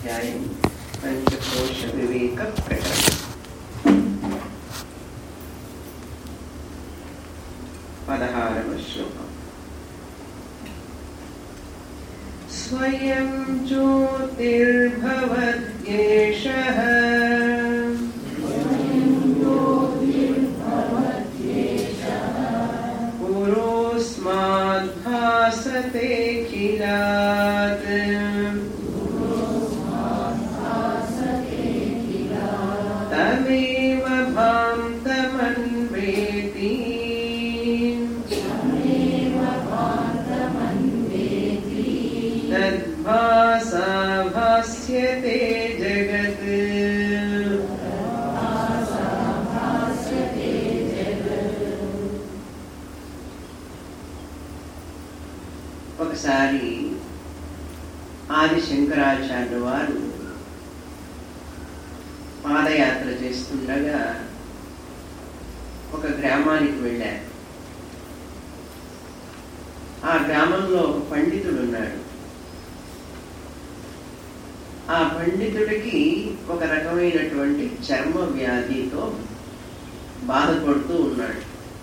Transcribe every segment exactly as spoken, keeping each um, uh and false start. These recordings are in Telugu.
అధ్యాయం పంచకోశ వివేక ప్రకరణం. పదహారవ శ్లోకం. స్వయం జ్యోతిర్భవద్యేషః పురోస్మాద్భాసతే ఖిలాత్ తమేవ భాంతమన్వేతి తద్భాసా భాస్యతే జగత్. ఒకసారి ఆది శంకరాచార్య వారు పాదయాత్ర చేస్తుండగా ఒక గ్రామానికి వెళ్ళారు. ఆ గ్రామంలో ఒక పండితుడు ఉన్నాడు. ఆ పండితుడికి ఒక రకమైనటువంటి చర్మ వ్యాధితో బాధపడుతూ ఉన్నాడు.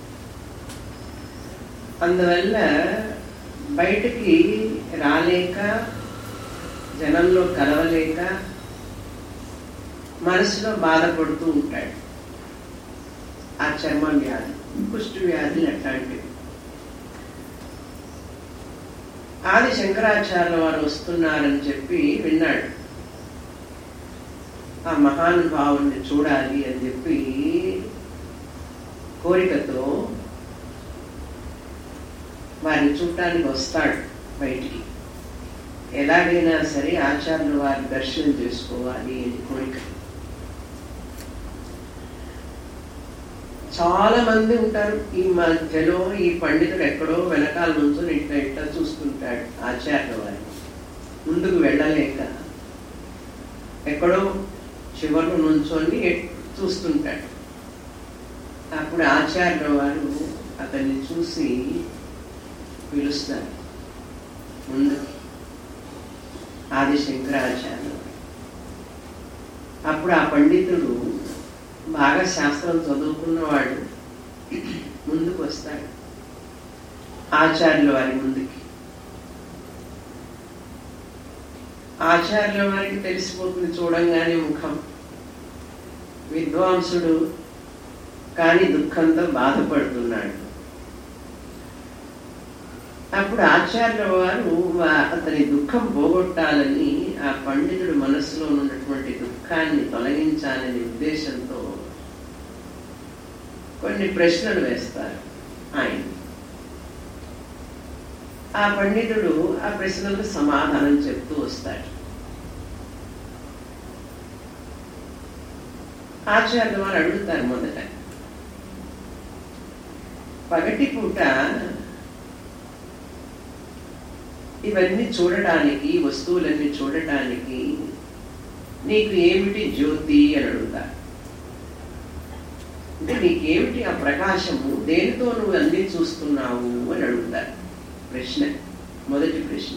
అందువల్ల బయటికి రాలేక, జనంలో కలవలేక మనసులో బాధపడుతూ ఉంటాడు. ఆ చర్మ వ్యాధి, కుష్టు వ్యాధులు అట్లాంటివి. ఆది శంకరాచార్య వారు వస్తున్నారని చెప్పి విన్నాడు. ఆ మహానుభావుని చూడాలి అని చెప్పి కోరికతో వారిని చూడటానికి వస్తాడు బయటికి. ఎలాగైనా సరే ఆచార్యులు వారి దర్శనం చేసుకోవాలి అని కోరిక. చాలా మంది ఉంటారు. ఈ మధ్యలో ఈ పండితుడు ఎక్కడో వెనకాల నుంచో ఇట్లా ఇట్లా చూస్తుంటాడు. ఆచార్య వారిని ముందుకు వెళ్ళలేక ఎక్కడో చివరిలో నుంచొని చూస్తుంటాడు. అప్పుడు ఆచార్య వారు అతన్ని చూసి పిలుస్తారు ముందుకు. ఆది శంకరాచార్య అప్పుడు ఆ పండితుడు బాగా శాస్త్రం చదువుకున్నవాడు ముందుకు వస్తాడు ఆచార్యుల వారి ముందుకి. ఆచార్యుల వారికి తెలిసిపోతుంది చూడంగానే ముఖం. విద్వాంసుడు కానీ దుఃఖంతో బాధపడుతున్నాడు. అప్పుడు ఆచార్యుల వారు అతని దుఃఖం పోగొట్టాలని, ఆ పండితుడు మనసులో ఉన్నటువంటి దుఃఖాన్ని తొలగించాలనే ఉద్దేశంతో కొన్ని ప్రశ్నలు వేస్తారు ఆయన. ఆ పండితుడు ఆ ప్రశ్నలకు సమాధానం చెప్తూ వస్తాడు. ఆచార్యుల వారు అడుగుతారు మొదట, పగటి పూట ఇవన్నీ చూడటానికి, వస్తువులన్నీ చూడటానికి నీకు ఏమిటి జ్యోతి అని అడుగుతారు. అంటే నీకేమిటి ఆ ప్రకాశము, దేనితో నువ్వు అన్ని చూస్తున్నావు అని అడుగుతారు. ప్రశ్న, మొదటి ప్రశ్న.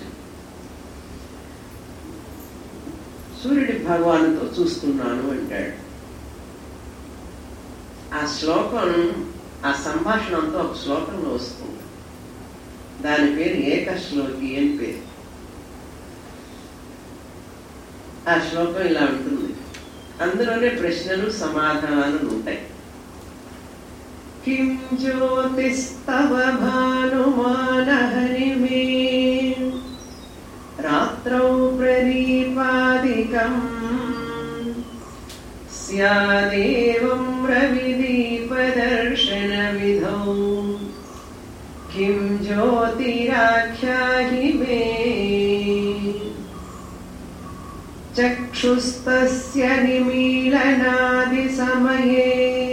సూర్యుడి భగవానుతో చూస్తున్నాను అంటాడు. ఆ శ్లోకం, ఆ సంభాషణ అంతా ఒక శ్లోకంలో వస్తుంది. దాని పేరు ఏకశ్లోకి అని పేరు. ఆ శ్లోకం ఇలా ఉంటుంది. అందులోనే ప్రశ్నలు సమాధానాలు ఉంటాయి. కిం జ్యోతిస్తవ భానుమానహరిమే రాత్రౌ ప్రదీపాదికం స్యాదేవం రవిదీపదర్శన విధౌ కిం జ్యోతిరాఖ్యాహి మే చక్షుస్తస్య నిమీలనాది సమయే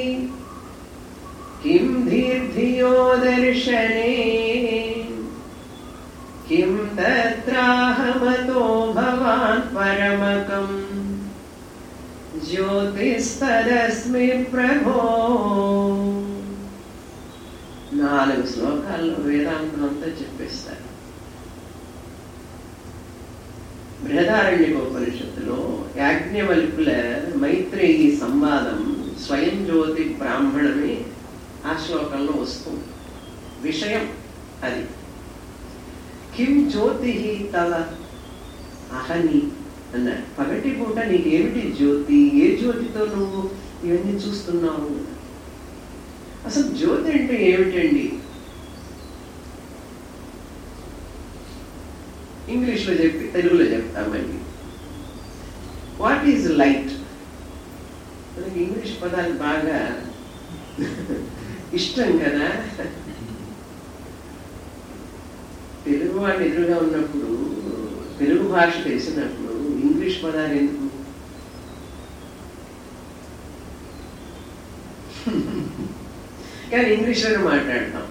కిం ధీర్ధియో దర్శనే కిం తత్రాహమతో భవాన్ పరమకం జ్యోతిస్తదస్మి ప్రభో. నాలుగు శ్లోకాల్లో వేదాంతం అంతా చెప్పేస్తారు. బృహదారణ్యకోపనిషత్తులో యాజ్ఞవల్కుల మైత్రేయి సంవాదం స్వయం జ్యోతి బ్రాహ్మణమే ఆ శ్లోకంలో వస్తుంది. విషయం అది. కిం జ్యోతి తవ అహని అన్నాడు. పగటి పూట నీకేమిటి జ్యోతి? ఏ జ్యోతితో నువ్వు ఇవన్నీ చూస్తున్నావు? అసలు జ్యోతి అంటే ఏమిటండి? ఇంగ్లీష్లో చెప్పి తెలుగులో చెప్తామండి. What is light? మనకి ఇంగ్లీష్ పదాలు బాగా ఇష్టం కదా. తెలుగు వాళ్ళు ఎదురుగా ఉన్నప్పుడు, తెలుగు భాష తెలిసినప్పుడు ఇంగ్లీష్ పదాలు ఎందుకు? కానీ ఇంగ్లీష్లోనే మాట్లాడతాం.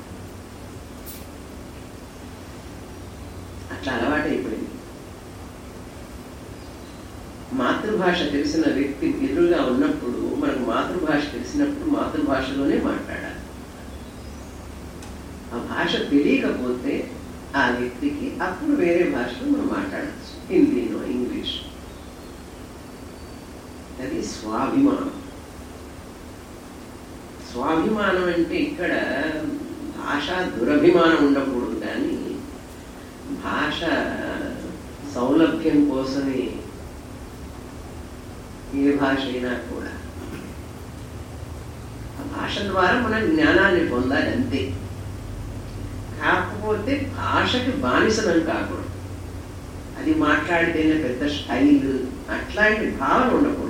అట్లా అలవాటు అయిపోయింది. మాతృభాష తెలిసిన వ్యక్తి ఎదురుగా ఉన్నప్పుడు, మనకు మాతృభాష తెలిసినప్పుడు మాతృభాషలోనే మాట్లాడాలి. ఆ భాష తెలియకపోతే ఆ వ్యక్తికి అప్పుడు వేరే భాషలో మనం మాట్లాడచ్చు, హిందీనో ఇంగ్లీష్. అది స్వాభిమానం. స్వాభిమానం అంటే ఇక్కడ భాష దురభిమానం ఉండకూడదు, కానీ భాష సౌలభ్యం కోసమే ఏ భాష అయినా కూడా ఆ భాష ద్వారా మనం జ్ఞానాన్ని పొందాలి అంతే. కాకపోతే భాషకి బానిసనం కాకూడదు. అది మాట్లాడితేనే పెద్ద స్టైల్, అట్లాంటి భావన ఉండకూడదు.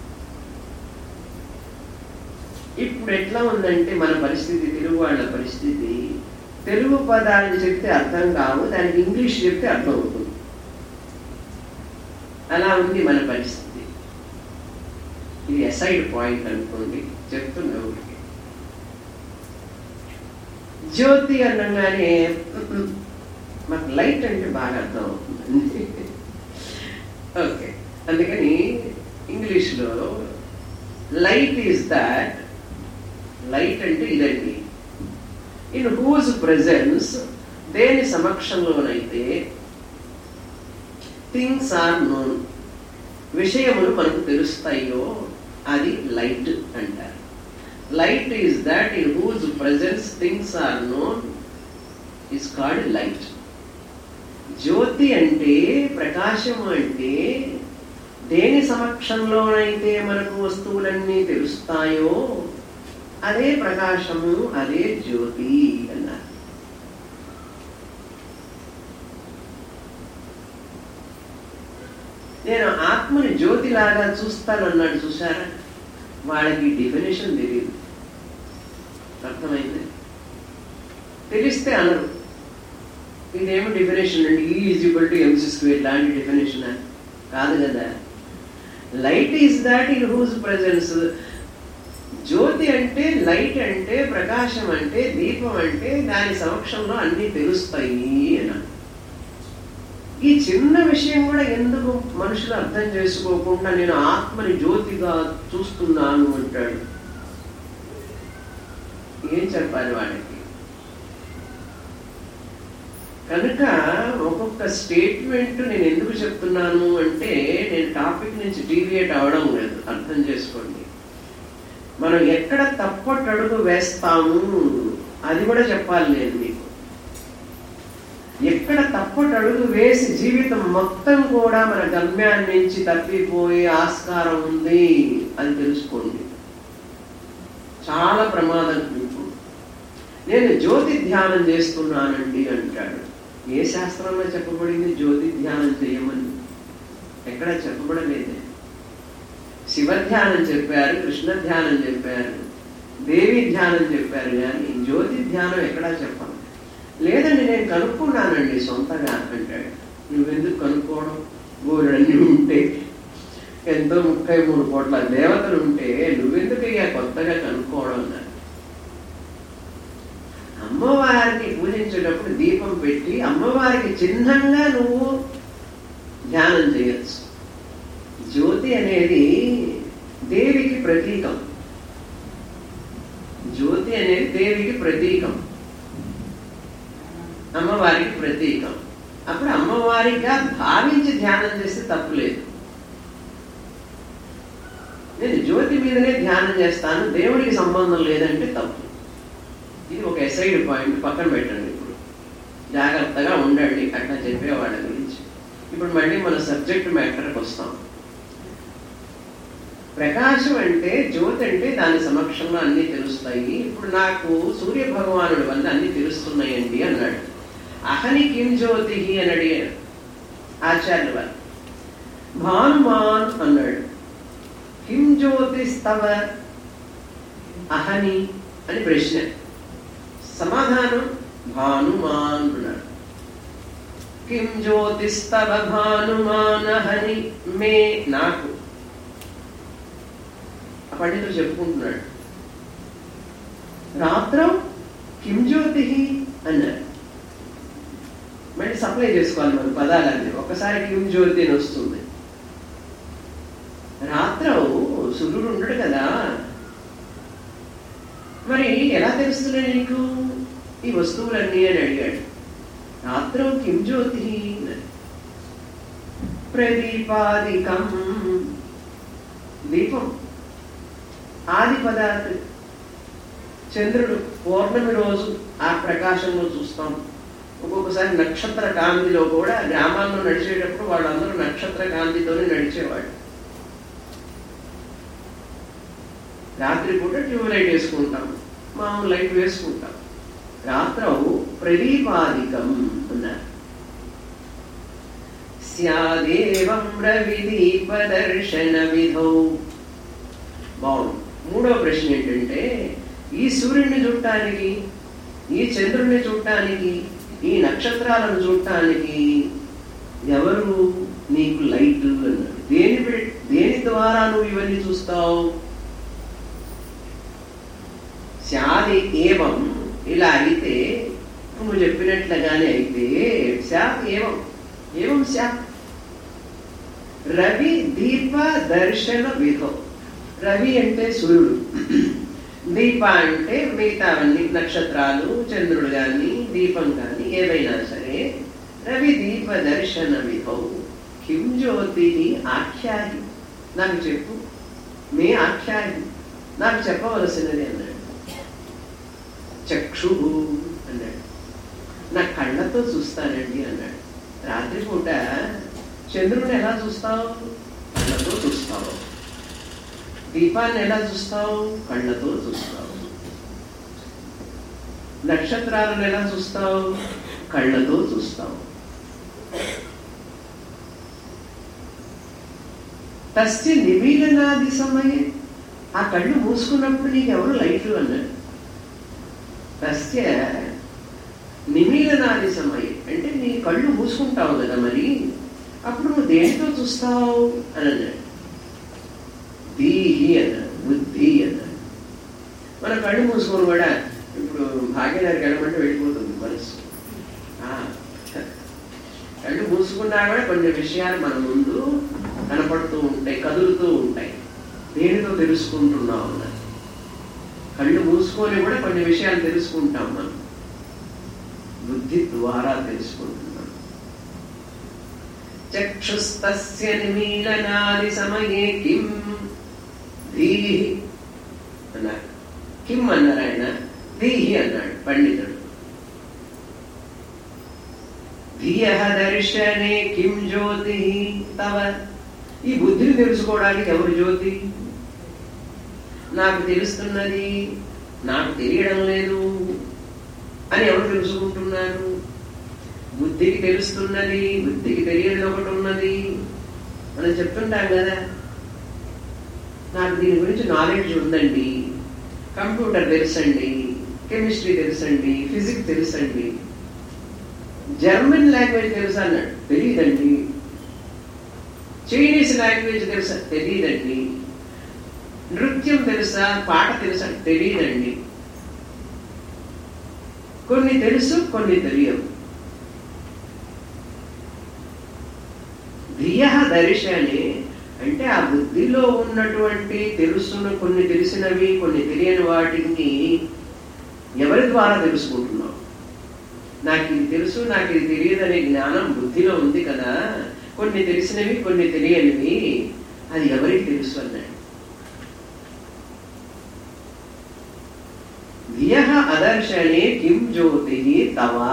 ఇప్పుడు ఎట్లా ఉందంటే మన పరిస్థితి, తెలుగు వాళ్ళ పరిస్థితి, తెలుగు పదాలు చెప్తే అర్థం కావు, దానికి ఇంగ్లీష్ చెప్తే అర్థం అవుతుంది. అలా ఉంది మన పరిస్థితి. ఇది అసైడ్ పాయింట్ అనుకోండి, చెప్తున్నా. జ్యోతి అనగానే మాకు లైట్ అంటే బాగా అర్థం అవుతుంది. ఓకే, అందుకని ఇంగ్లీష్లో లైట్ ఈజ్ దాట్, లైట్ అంటే ఇదండి, ఇన్ హూజ్ ప్రెజెన్స్, దేని సమక్షంలోనైతే థింగ్స్ ఆర్ నోన్, విషయములు మనకు తెలుస్తాయో అది లైట్ అంటారు. Light is that in whose presence things are known is called light. జ్యోతి అంటే, ప్రకాశము అంటే, దేని సమక్షంలోనైతే మనకు వస్తువులన్నీ తెలుస్తాయో అదే ప్రకాశము, అదే జ్యోతి అన్నారు. నేను ఆత్మని జ్యోతిలాగా చూస్తానన్నాడు, చూసారా? వాళ్ళకి డెఫినేషన్ తెలియదు. అర్థమైంది? తెలిస్తే అనరు ఇదేమో డెఫినేషన్ అండి, E is equal to MC square లాంటి డెఫినేషన్ కాదు కదా. Light is that in whose presence. జ్యోతి అంటే, లైట్ అంటే, ప్రకాశం అంటే, దీపం అంటే దాని సమక్షంలో అన్ని తెలుస్తాయి అని. ఈ చిన్న విషయం కూడా ఎందుకు మనుషులు అర్థం చేసుకోకుండా నేను ఆత్మని జ్యోతిగా చూస్తున్నాను అంటాడు. ఏం చెప్పాలి వాడికి? కనుక ఒక్కొక్క స్టేట్మెంట్ నేను ఎందుకు చెప్తున్నాను అంటే, నేను టాపిక్ నుంచి డీవియేట్ అవడం లేదు, అర్థం చేసుకోండి. మనం ఎక్కడ తప్పటడుగు వేస్తాము అది కూడా చెప్పాలి నేను మీకు. ఎక్కడ తప్పటడుగు వేసి జీవితం మొత్తం కూడా మన గమ్యాన్ని నుంచి తప్పిపోయే ఆస్కారం ఉంది అని తెలుసుకోండి. చాలా ప్రమాదం. ఇప్పుడు నేను జ్యోతి ధ్యానం చేస్తున్నానండి అంటాడు. ఏ శాస్త్రంలో చెప్పబడింది జ్యోతి ధ్యానం చేయమని? ఎక్కడ చెప్పబడలేదే. శివ ధ్యానం చెప్పారు, కృష్ణ ధ్యానం చెప్పారు, దేవి ధ్యానం చెప్పారు, కానీ జ్యోతి ధ్యానం ఎక్కడా చెప్పాలి. లేదండి నేను కనుక్కున్నానండి సొంతగా అంటాడు. నువ్వెందుకు కనుక్కోవడం? గోరుడన్నీ ఉంటే, ఎంతో ముప్పై మూడు కోట్ల దేవతలు ఉంటే నువ్వెందుకు ఇక కొత్తగా కనుక్కోవడం అన్నారు. అమ్మవారిని పూజించేటప్పుడు దీపం పెట్టి అమ్మవారికి చిహ్నంగా నువ్వు ధ్యానం చేయొచ్చు. జ్యోతి అనేది దేవికి ప్రతీకం. జ్యోతి అనేది దేవికి ప్రతీకం, అమ్మవారికి ప్రతీకం. అప్పుడు అమ్మవారిగా భావించి ధ్యానం చేస్తే తప్పు లేదు. నేను జ్యోతి మీదనే ధ్యానం చేస్తాను, దేవుడికి సంబంధం లేదంటే తప్పు. ఇది ఒక ఎసైడ్ పాయింట్, పక్కన పెట్టండి. ఇప్పుడు జాగ్రత్తగా ఉండండి అట్లా చెప్పే వాళ్ళ గురించి. ఇప్పుడు మళ్ళీ మన సబ్జెక్ట్ మ్యాటర్కి వస్తాం. ప్రకాశం అంటే, జ్యోతి అంటే దాని సమక్షంలో అన్ని తెలుస్తాయి. ఇప్పుడు నాకు సూర్య భగవానుడి వల్ల అన్ని తెలుస్తున్నాయండి అన్నాడు. అహని కిం జ్యోతి అని అడిగాడు ఆచార్యుల వారు. భానుమాన్ అన్నాడు. కిం జ్యోతిస్తవ అహని అని ప్రశ్న. సమాధానం భానుమాన్ అన్నాడు. కిం జ్యోతిస్తవ భానుమాన్ అహని మే, నాకు. ఆ పండితుడు చెప్పుకుంటున్నాడు. రాత్రం కిం జ్యోతి అన్నాడు. మళ్ళీ సప్లై చేసుకోవాలి మన పదాలన్నీ. ఒకసారి కిం జ్యోతి అని వస్తుంది. రాత్రం సూర్యుడు ఉండడు కదా, మరి ఎలా తెలుస్తున్నాయి నీకు ఈ వస్తువులన్నీ అని అడిగాడు. రాత్రం కిం జ్యోతి, ప్రదీపాదికం, దీపం ఆది పదార్థం. చంద్రుడు పౌర్ణమి రోజు ఆ ప్రకాశంలో చూస్తాం. ఒక్కొక్కసారి నక్షత్ర కాంతిలో కూడా గ్రామాల్లో నడిచేటప్పుడు వాళ్ళందరూ నక్షత్ర కాంతితోనే నడిచేవాడు. రాత్రిపూట ట్యూబ్ లైట్ వేసుకుంటాం, మామూలు లైట్ వేసుకుంటాం. రాత్రం ప్రదీపాదికం అన్నారు. స్యాదేవం రవిదీప దర్శన విధౌ. బాగుంది. మూడో ప్రశ్న ఏంటంటే, ఈ సూర్యుడిని చూడటానికి, ఈ చంద్రుడిని చూడటానికి, ఈ నక్షత్రాలను చూడటానికి ఎవరు నీకు లైట్ అన్నారు. దేని దేని ద్వారా నువ్వు ఇవన్నీ చూస్తావు? శాది ఏవం, ఇలా అయితే నువ్వు చెప్పినట్లుగానే అయితే శాత్ ఏవం ఏవం శాత్ రవి దీప దర్శన విధం. రవి అంటే సూర్యుడు, దీప అంటే మిగతావన్నీ నక్షత్రాలు, చంద్రుడు కానీ దీపం కానీ ఏవైనా సరే. రవి దీప దర్శన విధౌ కిం జ్యోతి ఆఖ్యాయి, నాకు చెప్పు. మే ఆఖ్యాయి, నాకు చెప్పవలసినది అన్నాడు. చక్షు అన్నాడు. నా కళ్ళతో చూస్తానండి అన్నాడు. రాత్రిపూట చంద్రుడిని ఎలా చూస్తావు? కళ్ళతో చూస్తావు. దీపాన్ని ఎలా చూస్తావు? కళ్ళతో చూస్తావు. నక్షత్రాలను ఎలా చూస్తావు? కళ్ళతో చూస్తావు. తస్య నిమీలనాది సమయే, ఆ కళ్ళు మూసుకున్నప్పుడు నీకు ఎవరు లైట్లు అన్నాడు. తస్య నిమీలనాది సమయే అంటే నీ కళ్ళు మూసుకుంటావు కదా, మరి అప్పుడు నువ్వు దేనితో చూస్తావు అని అన్నాడు. దీహి అన్నాడు, బుద్ధి అన్నాడు. మన కళ్ళు మూసుకొని కూడా ఇప్పుడు భాగ్యనగర్కి వెళ్ళమంటే వెళ్ళిపోతుంది మనసు. కళ్ళు మూసుకున్నా కూడా కొన్ని విషయాలు మన ముందు కనపడుతూ ఉంటాయి, కదులుతూ ఉంటాయి. దేనితో తెలుసుకుంటున్నావు అన్నది. కళ్ళు మూసుకొని కూడా కొన్ని విషయాలు తెలుసుకుంటాం మనం, బుద్ధి ద్వారా తెలుసుకుంటున్నాం. చక్షుస్తస్య నిమీలనాది సమయే కిం ధీహి అన్నారు. కిం అన్నారు ఆయన, ధీహి అన్నాడు పండితుడు. ధియః దర్శనే కిం జ్యోతి తవ, ఈ బుద్ధిని తెలుసుకోవడానికి ఎవరు జ్యోతి? నాకు తెలుస్తున్నది, నాకు తెలియడం లేదు అని ఎవరు తెలుసుకుంటున్నారు? బుద్ధికి తెలుస్తున్నది, బుద్ధికి తెలియడం ఒకటి ఉన్నది. మనం చెప్తుంటాం కదా, నాకు దీని గురించి నాలెడ్జ్ ఉందండి, కంప్యూటర్ తెలుసండి, కెమిస్ట్రీ తెలుసండి, ఫిజిక్స్ తెలుసండి, జర్మన్ లాంగ్వేజ్ తెలుసా అన్నాడు. తెలియదండి. చైనీస్ లాంగ్వేజ్ తెలుసా? తెలియదండి. నృత్యం తెలుసా, పాట తెలుసా? తెలియదండి. కొన్ని తెలుసు, కొన్ని తెలియవు. ధియః దర్శనే అంటే ఆ బుద్ధిలో ఉన్నటువంటి తెలుసును, కొన్ని తెలిసినవి కొన్ని తెలియని వాటిని ఎవరి ద్వారా తెలుసుకుంటున్నావు? నాకు ఇది తెలుసు నాకు ఇది తెలియదనే జ్ఞానం బుద్ధిలో ఉంది కదా, కొన్ని తెలిసినవి కొన్ని తెలియనివి, అది ఎవరికి తెలుసు అన్నాడు. ధియః అదర్శనే కిం జ్యోతి తవా.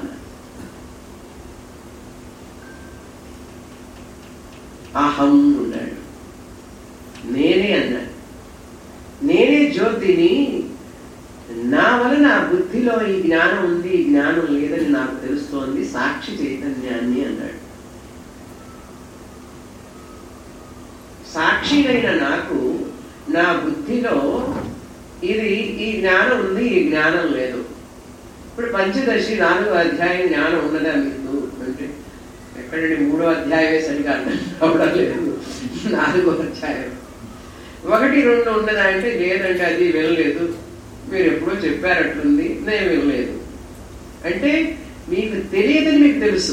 అహం ఉన్నాడు, నేనే అన్నాడు. నేనే జ్యోతిని, నా వలన బుద్ధిలో ఈ జ్ఞానం ఉంది ఈ జ్ఞానం లేదని నాకు తెలుస్తోంది, సాక్షి చైతన్యాన్ని అన్నాడు. సాక్షినైన నాకు నా బుద్ధిలో ఇది ఈ జ్ఞానం ఉంది ఈ జ్ఞానం లేదు. ఇప్పుడు పంచదశి నాలుగో అధ్యాయం జ్ఞానం ఉన్నదా మీకు అంటే ఎక్కడండి మూడో అధ్యాయమే సరిగా అర్థం కావడం లేదు. నాలుగో అధ్యాయం ఒకటి రెండు ఉన్నదా అంటే లేదంటే అది వినలేదు, మీరు ఎప్పుడో చెప్పారట్లుంది నేను వినలేదు అంటే మీకు తెలియదని మీకు తెలుసు.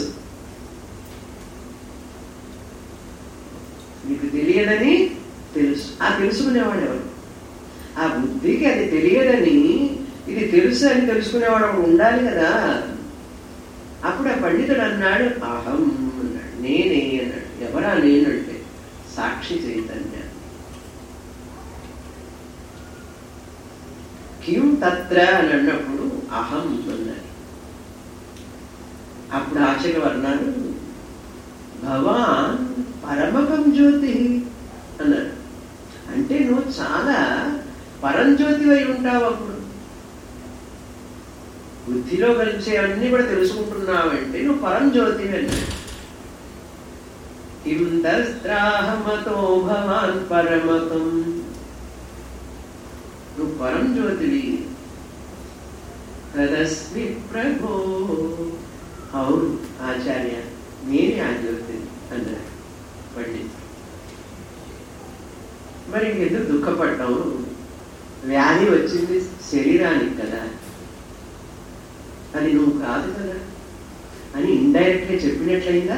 మీకు తెలియదని తెలుసు. ఆ తెలుసుకునేవాడు ఎవరు? ఆ బుద్ధికి అది తెలియదని ఇది తెలుసు అని తెలుసుకునేవాడు ఉండాలి కదా. అప్పుడు ఆ పండితుడు అన్నాడు అహం అన్నాడు, నేనే అన్నాడు. ఎవరా నేనంటే సాక్షి చైతన్య. కిం తత్ర అని అన్నప్పుడు అహం అన్నాడు. అప్పుడు ఆచార్యులు అన్నాడు భవాన్ పరమకం జ్యోతి అన్నాడు. అంటే నువ్వు చాలా పరంజ్యోతి అయి ఉంటావు. అప్పుడు బుద్ధిలో కలిసే అన్ని కూడా తెలుసుకుంటున్నావంటే నువ్వు పరంజ్యోతి అన్నాడు. కిం తస్త్రాహమతో భవాన్ పరమకం, నువ్వు పరంజ్యోతివి. తదస్మి ప్రభో, అవును ఆచార్య నేనే ఆ జ్యోతి అన్నాడు పండిత్. మరి ఎందుకు దుఃఖపడ్డావు? వ్యాధి వచ్చింది శరీరానికి కదా, అది నువ్వు కాదు కదా అని ఇండైరెక్ట్ గా చెప్పినట్లయిందా?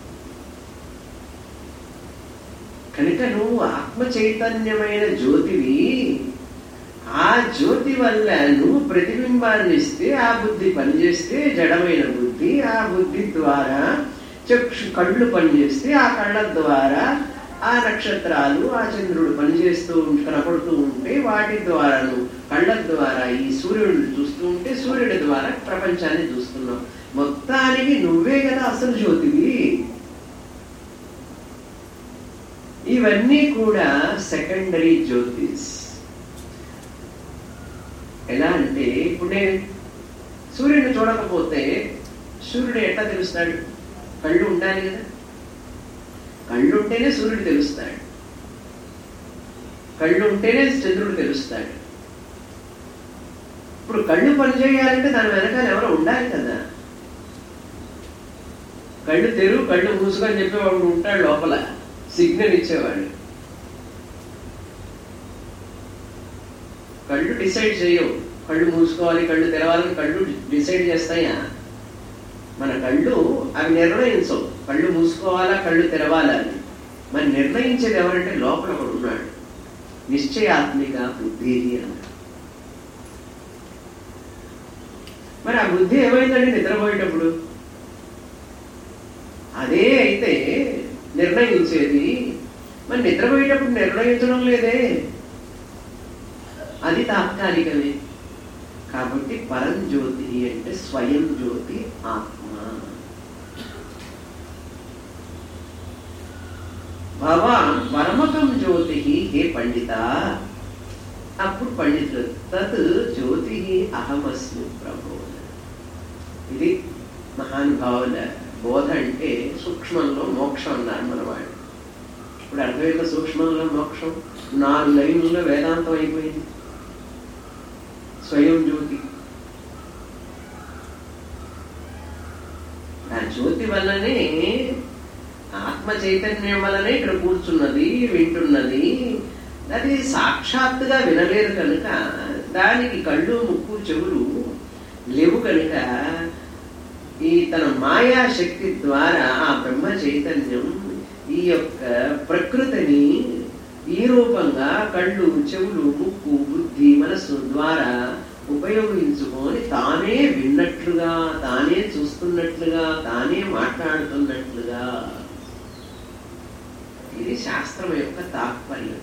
కనుక నువ్వు ఆత్మ చైతన్యమైన జ్యోతివి. ఆ జ్యోతి వల్ల నువ్వు ప్రతిబింబాన్ని ఇస్తే ఆ బుద్ధి పనిచేస్తే జడమైన బుద్ధి, ఆ బుద్ధి ద్వారా చక్షు కళ్ళు పనిచేస్తే ఆ కళ్ళ ద్వారా ఆ నక్షత్రాలు ఆ చంద్రుడు పనిచేస్తూ కనపడుతూ ఉంటే వాటి ద్వారా నువ్వు కళ్ళ ద్వారా ఈ సూర్యుడిని చూస్తూ ఉంటే సూర్యుడి ద్వారా ప్రపంచాన్ని చూస్తున్నావు. మొత్తానికి నువ్వే కదా అసలు జ్యోతివి. ఇవన్నీ కూడా సెకండరీ జ్యోతిస్. ఎలా అంటే ఇప్పుడు నేను సూర్యుడిని చూడకపోతే సూర్యుడు ఎట్లా తెలుస్తాడు? కళ్ళు ఉండాలి కదా, కళ్ళు ఉంటేనే సూర్యుడు తెలుస్తాడు, కళ్ళు ఉంటేనే చంద్రుడు తెలుస్తాడు. ఇప్పుడు కళ్ళు పనిచేయాలంటే దాని వెనకాల ఎవరో ఉండాలి కదా. కళ్ళు తెరువు కళ్ళు మూసుకొని చెప్పేవాడు ఉంటాడు లోపల, సిగ్నల్ ఇచ్చేవాడు. కళ్ళు డిసైడ్ చేయవు కళ్ళు మూసుకోవాలి కళ్ళు తెరవాలని. కళ్ళు డిసైడ్ చేస్తాయా? మన కళ్ళు అవి నిర్ణయించవు కళ్ళు మూసుకోవాలా కళ్ళు తెరవాలని. మరి నిర్ణయించేది ఎవరంటే లోపల ఒకడు ఉన్నాడు, నిశ్చయాత్మిక బుద్ధి అన్నాడు. మరి ఆ బుద్ధి ఏమైందండి నిద్రపోయేటప్పుడు? అదే అయితే నిర్ణయించేది. మరి నిద్రపోయేటప్పుడు నిర్ణయించడం లేదే, అది తాత్కాలికమే. కాబట్టి పరంజ్యోతి అంటే స్వయం జ్యోతి ఆత్మ. భవాన్ పరమకం జ్యోతి హే పండిత. అప్పుడు పండితులు తత్ జ్యోతి అహమస్మి ప్రభో. ఇది మహానుభావుల బోధ. అంటే సూక్ష్మంలో మోక్షం అన్నారు మనవాడు. ఇప్పుడు అర్థమైంది సూక్ష్మంలో మోక్షం. నాలుగు లైన్లలో వేదాంతం అయిపోయింది. స్వయం జ్యోతి, ఆ జ్యోతి వల్లనే ఆత్మ చైతన్యం వల్లనే ఇక్కడ కూర్చున్నది వింటున్నది. అది సాక్షాత్తుగా వినలేదు కనుక దానికి కళ్ళు ముక్కు చెవులు లేవు కనుక ఈ తన మాయా శక్తి ద్వారా ఆ బ్రహ్మ చైతన్యం ఈ యొక్క ప్రకృతిని ఈ రూపంగా కళ్ళు చెవులు ముక్కు బుద్ధి మనస్సు ద్వారా ఉపయోగించుకొని తానే విన్నట్లుగా, తానే చూస్తున్నట్లుగా, తానే మాట్లాడుతున్నట్లుగా. ఇది శాస్త్రం యొక్క తాత్పర్యం.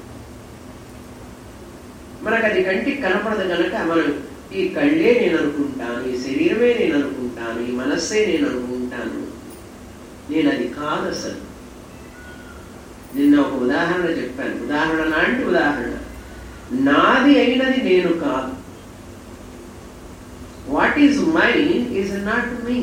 మనకు అది కంటికి కనపడదు కనుక మనం ఈ కళ్ళే నేను అనుకుంటాను, ఈ శరీరమే నేను అనుకుంటాను, ఈ మనస్సే నేను అనుకుంటాను. నేను అది కాదు అసలు. నిన్న ఒక ఉదాహరణ చెప్పాను. ఉదాహరణ లాంటి ఉదాహరణ. నాది అయినది నేను కాదు. What is mind is not me.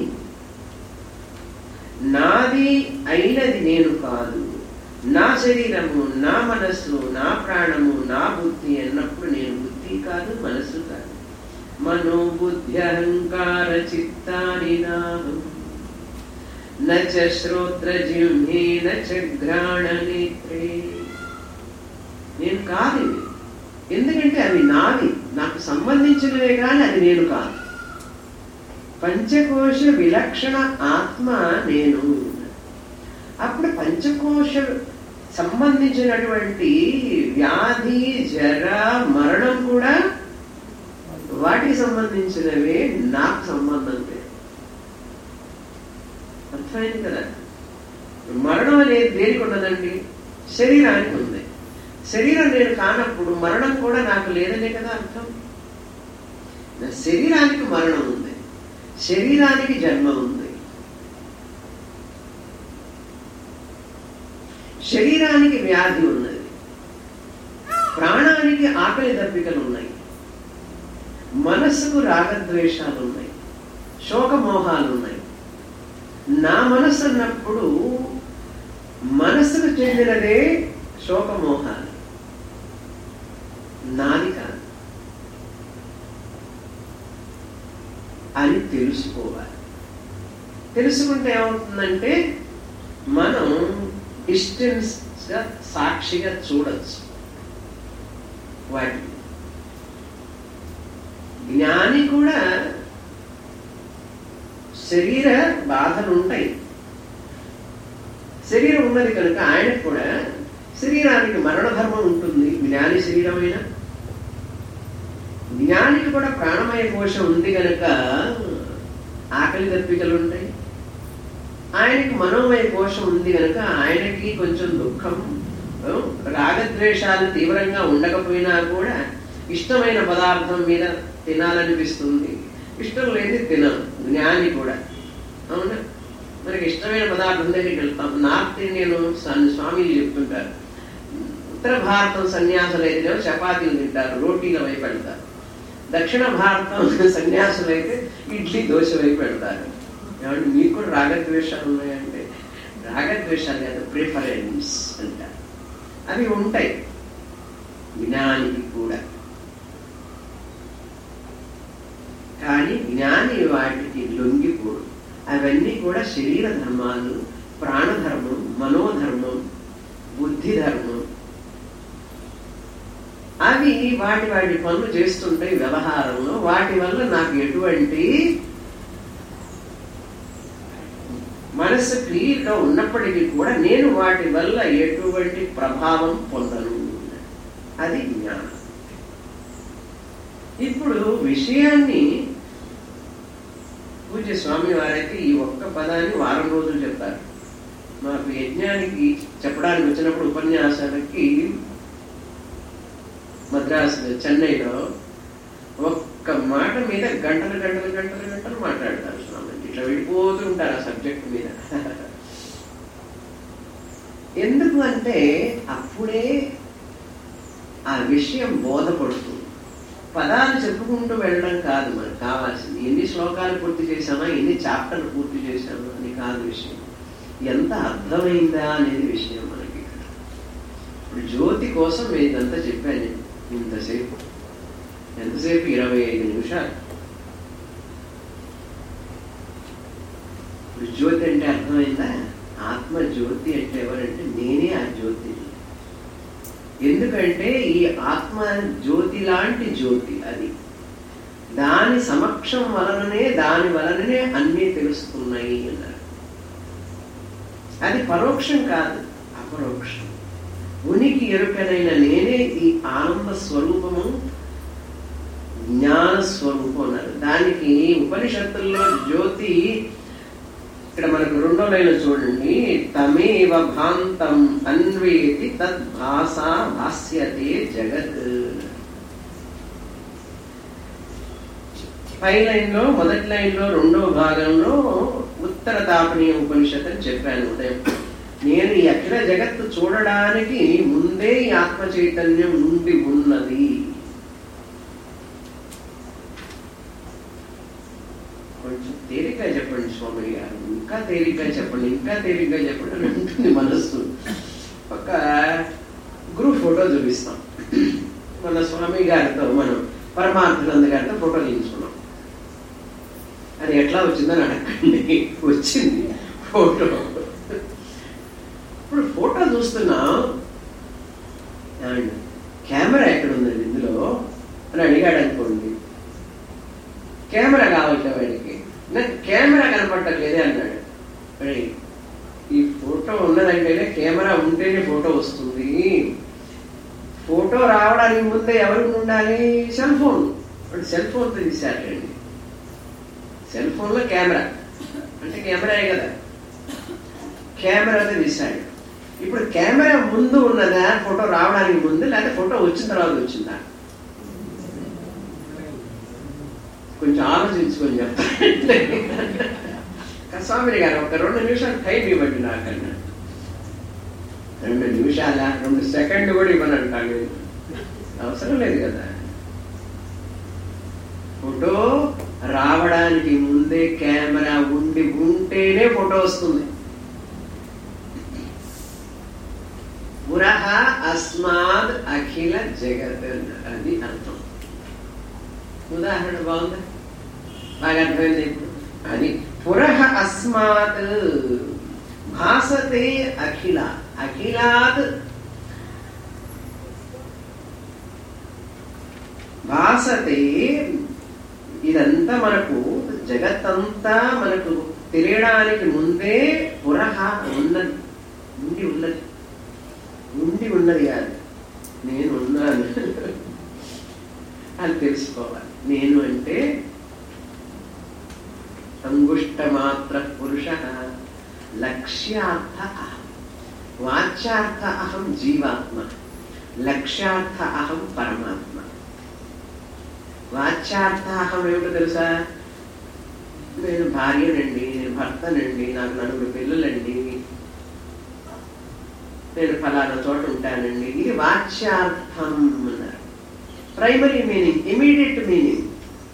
నాది అయినది నేను కాదు. నా శరీరము, నా మనస్సు, నా ప్రాణము, నా బుద్ధి అన్నప్పుడు నేను బుద్ధి కాదు, మనస్సు కాదు. మనో బుద్ధి అహంకార చిత్తాని నాహం నచ శ్రోత్ర జిహ్వే నచ ఘ్రాణ నేత్రే. నేను కాదు ఇవి. ఎందుకంటే అవి నావి, నాకు సంబంధించినవే కానీ అది నేను కాదు. పంచకోశ విలక్షణ ఆత్మ నేను. అప్పుడు పంచకోశ సంబంధించినటువంటి వ్యాధి, జర, మరణం కూడా వాటికి సంబంధించినవే, నాకు సంబంధం లేదు. అర్థమైంది కదా? మరణం అనేది దేనికి ఉన్నదండి? శరీరానికి ఉంది. శరీరం నేను కానప్పుడు మరణం కూడా నాకు లేదనే కదా అర్థం. శరీరానికి మరణం ఉంది, శరీరానికి జన్మ ఉంది. శరీరానికి వ్యాధి ఉన్నది, ప్రాణానికి ఆకలి దప్పికలు ఉన్నాయి, మనస్సుకు రాగద్వేషాలు ఉన్నాయి, శోకమోహాలు ఉన్నాయి. నా మనస్సు అన్నప్పుడు మనస్సుకు చెందినదే శోకమోహాలు, నాది కాదు అని తెలుసుకోవాలి. తెలుసుకుంటే ఏమవుతుందంటే మనం డిస్టెన్స్ గా సాక్షిగా చూడొచ్చు వాటిని. జ్ఞాని కూడా శరీర బాధలు ఉంటాయి. శరీరం ఉన్నది కనుక ఆయనకు కూడా శరీరానికి మరణ ధర్మం ఉంటుంది. జ్ఞాని శరీరమైన జ్ఞానికి కూడా ప్రాణమయ కోశ ఉంది కనుక ఆకలి దప్పికలు ఉంటాయి. ఆయనకి మనోమయ కోశం ఉంది కనుక ఆయనకి కొంచెం దుఃఖం, రాగద్వేషాలు తీవ్రంగా ఉండకపోయినా కూడా ఇష్టమైన పదార్థం మీద తినాలనిపిస్తుంది. ఇష్టం లేని తినం జ్ఞాని కూడా. అవునా? మనకి ఇష్టమైన పదార్థం దగ్గరికి వెళ్తాం. నార్త్ ఇండియన్ స్వామీలు చెప్తుంటారు, ఉత్తర భారతం సన్యాసులు అయితేనేమో చపాతీలు తింటారు, రోటీల వైపు వెళ్తారు. దక్షిణ భారతం సన్యాసులు అయితే ఇడ్లీ, దోశ వైపు వెళ్తారు. ఏమంటే మీకు కూడా రాగద్వేషాలు ఉన్నాయంటే రాగద్వేషాలు కాదు, ప్రిఫరెన్స్ అంటారు. అవి ఉంటాయి జ్ఞానికి కూడా. కానీ జ్ఞాని వాటికి లొంగిపోడు. అవన్నీ కూడా శరీర ధర్మాలు, ప్రాణధర్మం, మనోధర్మం, బుద్ధి ధర్మం. అవి వాటి వాటి పనులు చేస్తుంటాయి వ్యవహారంలో. వాటి వల్ల నాకు ఎటువంటి మనస్సు క్లియర్ గా ఉన్నప్పటికీ కూడా నేను వాటి వల్ల ఎటువంటి ప్రభావం పొందను. అది జ్ఞానం. ఇప్పుడు విషయాన్ని పూజ్య స్వామి వారైతే ఈ ఒక్క పదాన్ని వారం రోజులు చెప్పారు. మాకు యజ్ఞానికి చెప్పడానికి వచ్చినప్పుడు ఉపన్యాసాలకి మద్రాసు చెన్నైలో ఒక్క మాట మీద గంటలు గంటలు గంటలు గంటలు మాట్లాడతారు స్వామి. ఇట్లా వెళ్ళిపోతూ ఉంటారు ఆ సబ్జెక్ట్ మీద. ఎందుకు అంటే అప్పుడే ఆ విషయం బోధపడుతుంది. పదాలు చెప్పుకుంటూ వెళ్ళడం కాదు మనకు కావాల్సింది. ఎన్ని శ్లోకాలు పూర్తి చేశామా, ఎన్ని చాప్టర్లు పూర్తి చేశామా అని కాదు విషయం. ఎంత అర్థమైందా అనేది విషయం మనకి ఇక్కడ. ఇప్పుడు జ్యోతి కోసం ఇదంతా చెప్పాను నేను. ఇంతసేపు ఎంతసేపు ఇరవై ఐదు నిమిషాలు. ఇప్పుడు జ్యోతి అంటే అర్థమైందా? ఆత్మ జ్యోతి అంటే ఎవరంటే నేనే ఆ జ్యోతి. ఎందుకంటే ఈ ఆత్మ జ్యోతి లాంటి జ్యోతి. అది దాని సమక్షం వలననే, దాని వలననే అన్నీ తెలుస్తున్నాయి అన్నారు. అది పరోక్షం కాదు, అపరోక్షం. ఉనికి ఎరుకనైన నేనే ఈ ఆనంద స్వరూపము, జ్ఞాన స్వరూపం అన్నారు. దానికి ఉపనిషత్తుల్లో జ్యోతి ఇక్కడ మనకు రెండో లైన్ చూడండి, తమేవ భాంతం అన్వేతి తద్భాస భాస్యతే జగత్. పై లైన్ లో మొదటి లైన్ లో రెండో భాగంలో ఉత్తర తాపనీయ ఉపనిషత్ అని చెప్పాను ఉదయం. నేను ఈ అఖిల జగత్తు చూడడానికి ముందే ఈ ఆత్మ చైతన్యం ఉండి ఉన్నది. కొంచెం తేలిగ్గా చెప్పండి స్వామి గారు, ఇంకా తేలిగ్గా చెప్పండి, ఇంకా తేలిగ్గా చెప్పండి అని ఉంటుంది మనస్సు. ఒక గ్రూప్ ఫోటో చూపిస్తాం. మన స్వామి గారితో మనం పరమార్థానంద గారితో ఫోటో తీయించుకున్నాం. అది ఎట్లా వచ్చిందని అడగండి, వచ్చింది ఫోటో. ఇప్పుడు ఫోటో చూస్తున్నాం, కెమెరా ఎక్కడ ఉందండి ఇందులో అని అడిగాడు అనుకోండి. కెమెరా కావాలి వాడికి, నాకు కెమెరా కనపడట్లేదే అన్నాడు. ఈ ఫోటో ఉన్నదంటేనే కెమెరా ఉంటేనే ఫోటో వస్తుంది. ఫోటో రావడానికి ముందే ఎవరికి ఉండాలి? Cell phone. వాడు సెల్ ఫోన్తో తీశారండి. సెల్ ఫోన్ లో కెమెరా అంటే కెమెరాయే కదా, కెమెరాతో తీశాడు. ఇప్పుడు కెమెరా ముందు ఉన్నదా ఫోటో రావడానికి ముందు, లేకపోతే ఫోటో వచ్చిన తర్వాత వచ్చిందా? కొంచెం ఆలోచించుకొని చెప్తాను. స్వామి గారు ఒక రెండు నిమిషాలు టైం ఇవ్వండి నాకన్నా. రెండు నిమిషాల రెండు సెకండ్ కూడా ఇవ్వను అంటాను, అవసరం లేదు కదా. ఫోటో రావడానికి ముందే కెమెరా ఉండి ఉంటేనే ఫోటో వస్తుంది. పురః అస్మాద్ అఖిల జగత్ అది అర్థం. ఉదాహరణ బాగుందా? బాగా అర్థమైంది ఇప్పుడు. అది పురః అస్మాత్ భాసతే అఖిల, అఖిలాత్ భాసతే. ఇదంతా మనకు జగత్తంతా మనకు తెలియడానికి ముందే పురః ఉన్నది, ఉండి ఉన్నది, ఉండి ఉన్నది కాదు. నేను ఉన్నాను అని తెలుసుకోవాలి. నేను అంటే అంగుష్ట మాత్ర పురుష, లక్ష్యార్థ అహం, వాచ్యార్థ అహం జీవాత్మ, లక్ష్యార్థ అహం పరమాత్మ. వాచ్యార్థ అహం ఏమిటో తెలుసా? నేను భార్యనండి, నేను భర్తనండి, నాకు నలుగురు పిల్లలండి, నేను ఫలానా చోట ఉంటానండి. ఇది వాచ్యార్థం అన్నారు. Primary meaning, immediate meaning.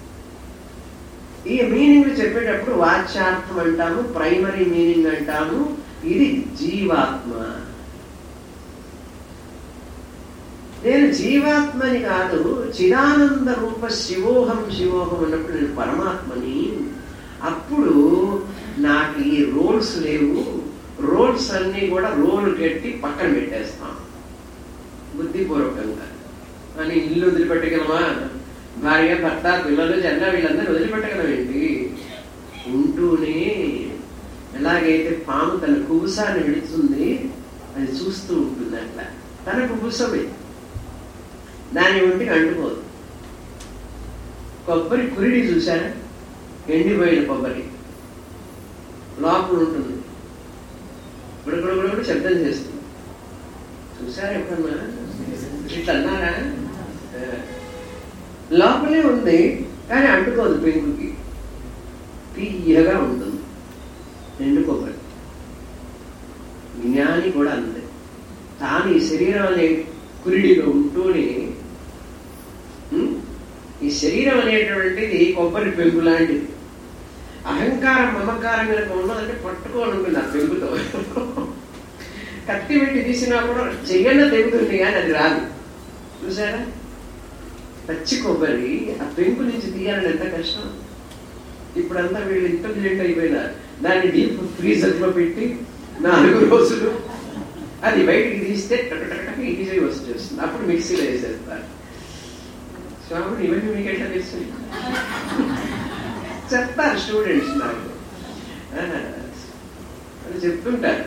ఈ మీనింగ్ చెప్పేటప్పుడు వాచ్యార్థం అంటాము, ప్రైమరీ మీనింగ్ అంటాము. ఇది జీవాత్మ. నేను జీవాత్మని కాదు, చిదానంద రూప శివోహం శివోహం అన్నప్పుడు నేను పరమాత్మని. అప్పుడు నాకు ఈ రోల్స్ లేవు. రోల్స్ అన్ని కూడా రోలు కట్టి పక్కన పెట్టేస్తాం బుద్ధిపూర్వకంగా. అని ఇల్లు వదిలిపెట్టగలమా? భార్య, భర్త, పిల్లలు, జన్న వీళ్ళందరూ వదిలిపెట్టగలమేంటి? ఉంటూనే ఎలాగైతే పాము తన కుబుసాన్ని విడుతుంది, అది చూస్తూ ఉంటుంది. అట్లా తన కుబుసమే, దాని ఒంటికి అంటుకోదు. కొబ్బరి కురిడి చూసారా? ఎండిపోయిన కొబ్బరి లోపల ఉంటుంది, గుడగుడు కూడా శబ్దం చేస్తుంది. చూసారా ఎప్పుడన్నా? ఇట్లా అన్నారా? లోపలే ఉంది కానీ అంటుకోదు, పెంకుకి తీయగా ఉంటుంది ఎండు కొబ్బరి. జ్ఞాని కూడా అంతే. తాను ఈ శరీరం అనే కురిడిలో ఉంటూనే, ఈ శరీరం అనేటువంటిది కొబ్బరి పెంకు లాంటిది. అహంకారం మమకారం కనుక ఉన్నదంటే పట్టుకోవాలనుకుంది ఆ పెంకుతో. కత్తి పెట్టి తీసినా కూడా చెయ్యన్న తెగుతుంది కానీ అది రాదు. చూసారా? పచ్చి కొబ్బరి ఆ పెంకు నుంచి తీయాలని ఎంత కష్టం. ఇప్పుడంతా వీళ్ళు ఇంటెలిజెంట్ అయిపోయినారు. దాన్ని డీప్ ఫ్రీజర్ లో పెట్టి నాలుగు రోజులు అది బయటికి తీస్తే టకటక ఈజీ వచ్చేస్తుంది. అప్పుడు మిక్సీలో వేసేస్తారు. స్వామి ఇవన్నీ మీకు ఎట్లా తెలుస్తుంది చెప్తారు స్టూడెంట్స్ నాకు, అని చెప్తుంటారు.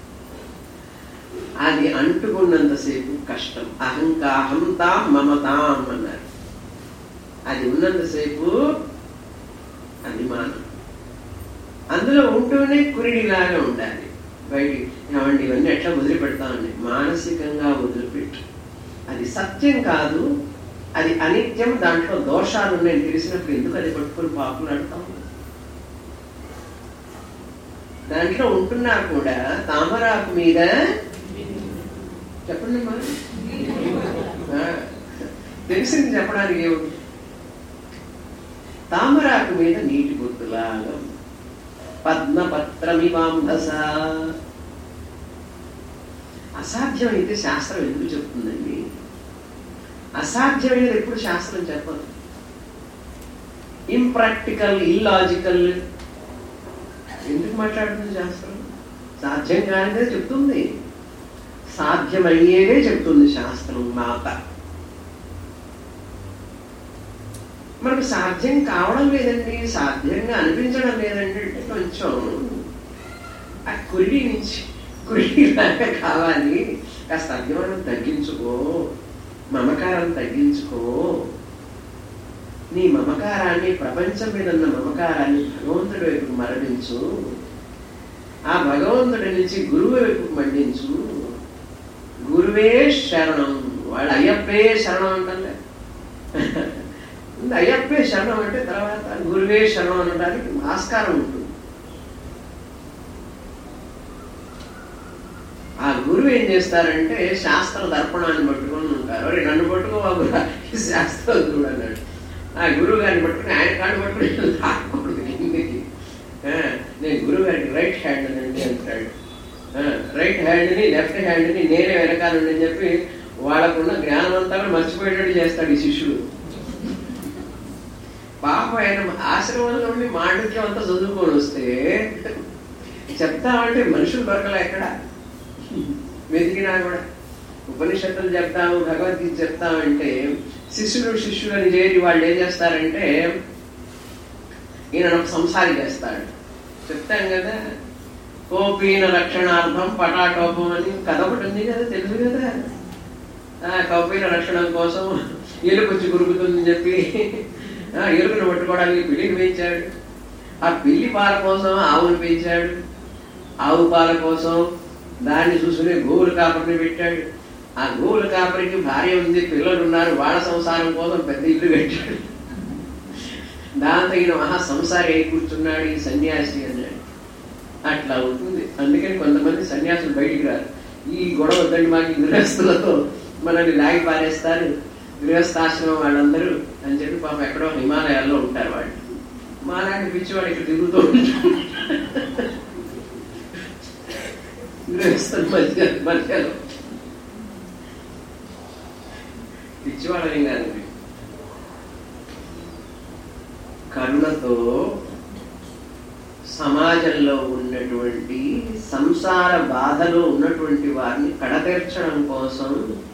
అది అంటుకున్నంతసేపు కష్టం. అహంకాహంతాం మమతాం అన్నారు. అది ఉన్నంతసేపు అభిమానం. అందులో ఉంటూనే కురిడిలాగా ఉండాలి. బయటికి ఏమండి ఇవన్నీ ఎట్లా వదిలిపెడతామండి? మానసికంగా వదిలిపెట్టు. అది సత్యం కాదు, అది అనిత్యం, దాంట్లో దోషాలు ఉన్నాయని తెలిసినప్పుడు ఎందుకు అది పట్టుకుని పాపులాడతాం? దాంట్లో ఉంటున్నా కూడా తామరాకు మీద చెప్పండి మరి, తెలిసింది చెప్పడానికి ఏముంది? తామరాకు మీద నీటి గుర్తులాగా పద్మపత్రమివాంబస. అసాధ్యమైతే శాస్త్రం ఎందుకు చెప్తుందండి? అసాధ్యమైనది ఎప్పుడు శాస్త్రం చెప్పదు. ఇంప్రాక్టికల్, ఇల్లాజికల్ ఎందుకు మాట్లాడుతుంది శాస్త్రం? సాధ్యం కానిదే చెప్తుంది, సాధ్యమయ్యేదే చెప్తుంది శాస్త్రం మాత. మనకు సాధ్యం కావడం లేదండి, సాధ్యంగా అనిపించడం లేదండి అంటే కొంచెం ఆ కురిడి నుంచి కురిడి లాగా కావాలి. కాస్త అభిమానం తగ్గించుకో, మమకారం తగ్గించుకో. నీ మమకారాన్ని, ప్రపంచం మీద ఉన్న మమకారాన్ని భగవంతుడి వైపుకు మరలించు. ఆ భగవంతుడి నుంచి గురువు వైపుకు మళ్లించు. గురువే శరణం. వాళ్ళు అయ్యప్పే శరణం అంటారులే. అయ్యప్పే శరణం అంటే తర్వాత గురువే శరణం అనడానికి ఆస్కారం ఉంటుంది. ఆ గురువు ఏం చేస్తారంటే శాస్త్ర దర్పణాన్ని పట్టుకొని ఉంటారు. అరే నన్ను పట్టుకోవాలి శాస్త్రం చూడన్నాడు. ఆ గురువు గారిని పట్టుకుని ఆయన కాళ్ళు పట్టుకుని రాకూడదు కిందకి. నేను గురువు గారికి రైట్ హ్యాండ్ అండి అంటాడు. రైట్ హ్యాండ్ని లెఫ్ట్ హ్యాండ్ని నేనే వెనకాలని చెప్పి వాళ్ళకున్న జ్ఞానం అంతా కూడా మర్చిపోయేటట్టు చేస్తాడు ఈ శిష్యుడు. పాప ఆయన ఆశ్రమంలో ఉండి మాండక్యం అంతా చదువుకొని వస్తే చెప్తామంటే మనుషులు దొరకలే ఎక్కడ వెతికినా కూడా. ఉపనిషత్తులు చెప్తాము, భగవద్గీత చెప్తామంటే శిష్యులు శిష్యులని చేరి వాళ్ళు ఏం చేస్తారంటే ఈయన సంసారి చేస్తాడు. చెప్తాం కదా, కోపీన రక్షణార్థం పటాటోపం అని కథ ఒకటి ఉంది కదా, తెలుసు కదా. కౌపీన రక్షణం కోసం ఎలుకొచ్చి గురుగుతుందని చెప్పి ఎలుకను పట్టుకోవడానికి పిల్లిని పెంచాడు. ఆ పిల్లి పాల కోసం ఆవును పెంచాడు. ఆవు పాల కోసం దాన్ని చూసుకునే గోవుల కాపరిని పెట్టాడు. ఆ గోవుల కాపరికి భార్య ఉంది, పిల్లలు ఉన్నారు. వాళ్ళ సంసారం కోసం పెద్ద ఇల్లు కట్టాడు. దాంతో ఈయన మహా సంసారి అయి కూర్చున్నాడు ఈ సన్యాసి అన్నాడు. అట్లా ఉంటుంది. అందుకని కొంతమంది సన్యాసులు బయటికి రారు. ఈ గొడవ వద్దండి మాకు గృహస్థులతో మనల్ని లాగి పారేస్తారు, గృహస్థాశ్రమం వాళ్ళందరూ అని చెప్పి పాపం ఎక్కడో హిమాలయాల్లో ఉంటారు వాళ్ళు. మాలాంటి పిచ్చివాడు ఇక్కడ తిరుగుతూ ఉంటాడు గృహస్థుల మధ్య మధ్యలో. పిచ్చివాడని కాదు, కరుణతో సమాజంలో ఉన్నటువంటి సంసార బాధలో ఉన్నటువంటి వారిని కడతీర్చడం కోసం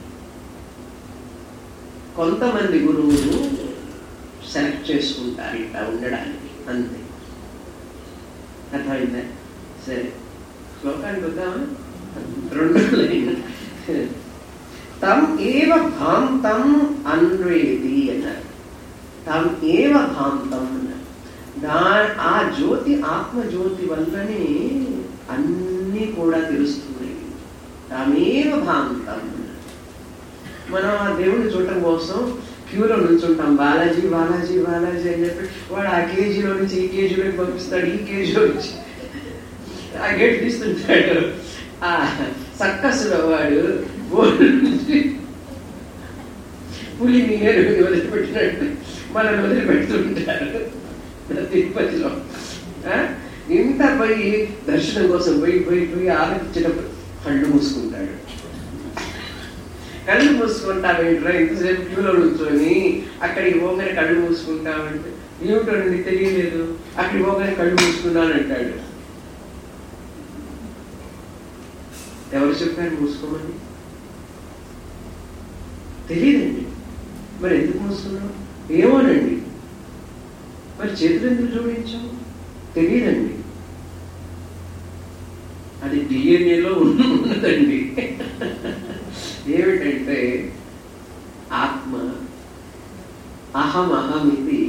కొంతమంది గురువులు సెలెక్ట్ చేసుకుంటారు ఇట్లా ఉండడానికి. అంతే, అర్థమైందా? సరే, శ్లోకానికి వద్దామా? రెండు లైన్. తం ఏవ భాంతం అన్వేది అన్నారు. తం ఏవ భాంతం అన్నారు. దా ఆ జ్యోతి, ఆత్మజ్యోతి వల్లనే అన్నీ కూడా తెలుస్తున్నాయి. తమేవ భాంతం. మనం ఆ దేవుడిని చూడటం కోసం క్యూలో నుంచుంటాం. బాలాజీ బాలాజీ బాలాజీ అని చెప్పి వాడు ఆ కేజీలో నుంచి ఈ కేజీలోకి పంపిస్తాడు, ఈ కేజీలో నుంచి ఆ గేట్ తీస్తుంటాడు. ఆ సర్కస్లో వాడు బోర్డు నుంచి పులిని ఏనుగుని వదిలిపెట్టినట్టు మనల్ని వదిలిపెడుతుంటారు తిరుపతిలో. ఇంత పోయి దర్శనం కోసం పోయి పోయి పోయి ఆలోచించేటప్పుడు కళ్ళు మూసుకుంటాడు. కళ్ళు మూసుకుంటావేంట్రా ఇంతసేపు క్యూలో నుంచొని? అక్కడికి పోగానే కళ్ళు మూసుకుంటామంటే ఏమిటో నీకు తెలియలేదు, అక్కడికి పోగానే కళ్ళు మూసుకున్నానంటాడు. ఎవరు చెప్పారు మూసుకోమని? తెలియదండి. మరి ఎందుకు మూసుకున్నావు? ఏమోనండి. మరి చేతులు ఎందుకు జోడించావు? తెలియదండి. అది డిఎన్ఏలో ఉన్నదండి. ఏమిటంటే ఆత్మ, అహం అహమహమితి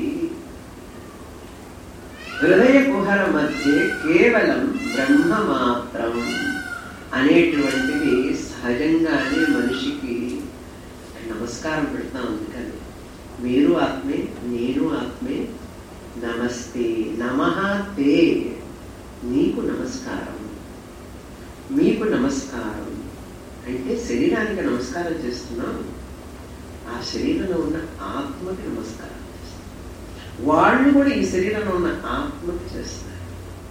హృదయ కుహర మధ్య కేవలం బ్రహ్మ మాత్రం అనేటువంటిది సహజంగానే మనిషికి నమస్కారం పెడతా ఉంది. కానీ మీరు ఆత్మే, నేను ఆత్మే, నమస్తే నమః తే, నీకు నమస్కారం, మీకు నమస్కారం అంటే శరీరానికి నమస్కారం చేస్తున్నాం, ఆ శరీరంలో ఉన్న ఆత్మకి నమస్కారం చేస్తాం. వాళ్ళు కూడా ఈ శరీరంలో ఉన్న ఆత్మకి చేస్తారు.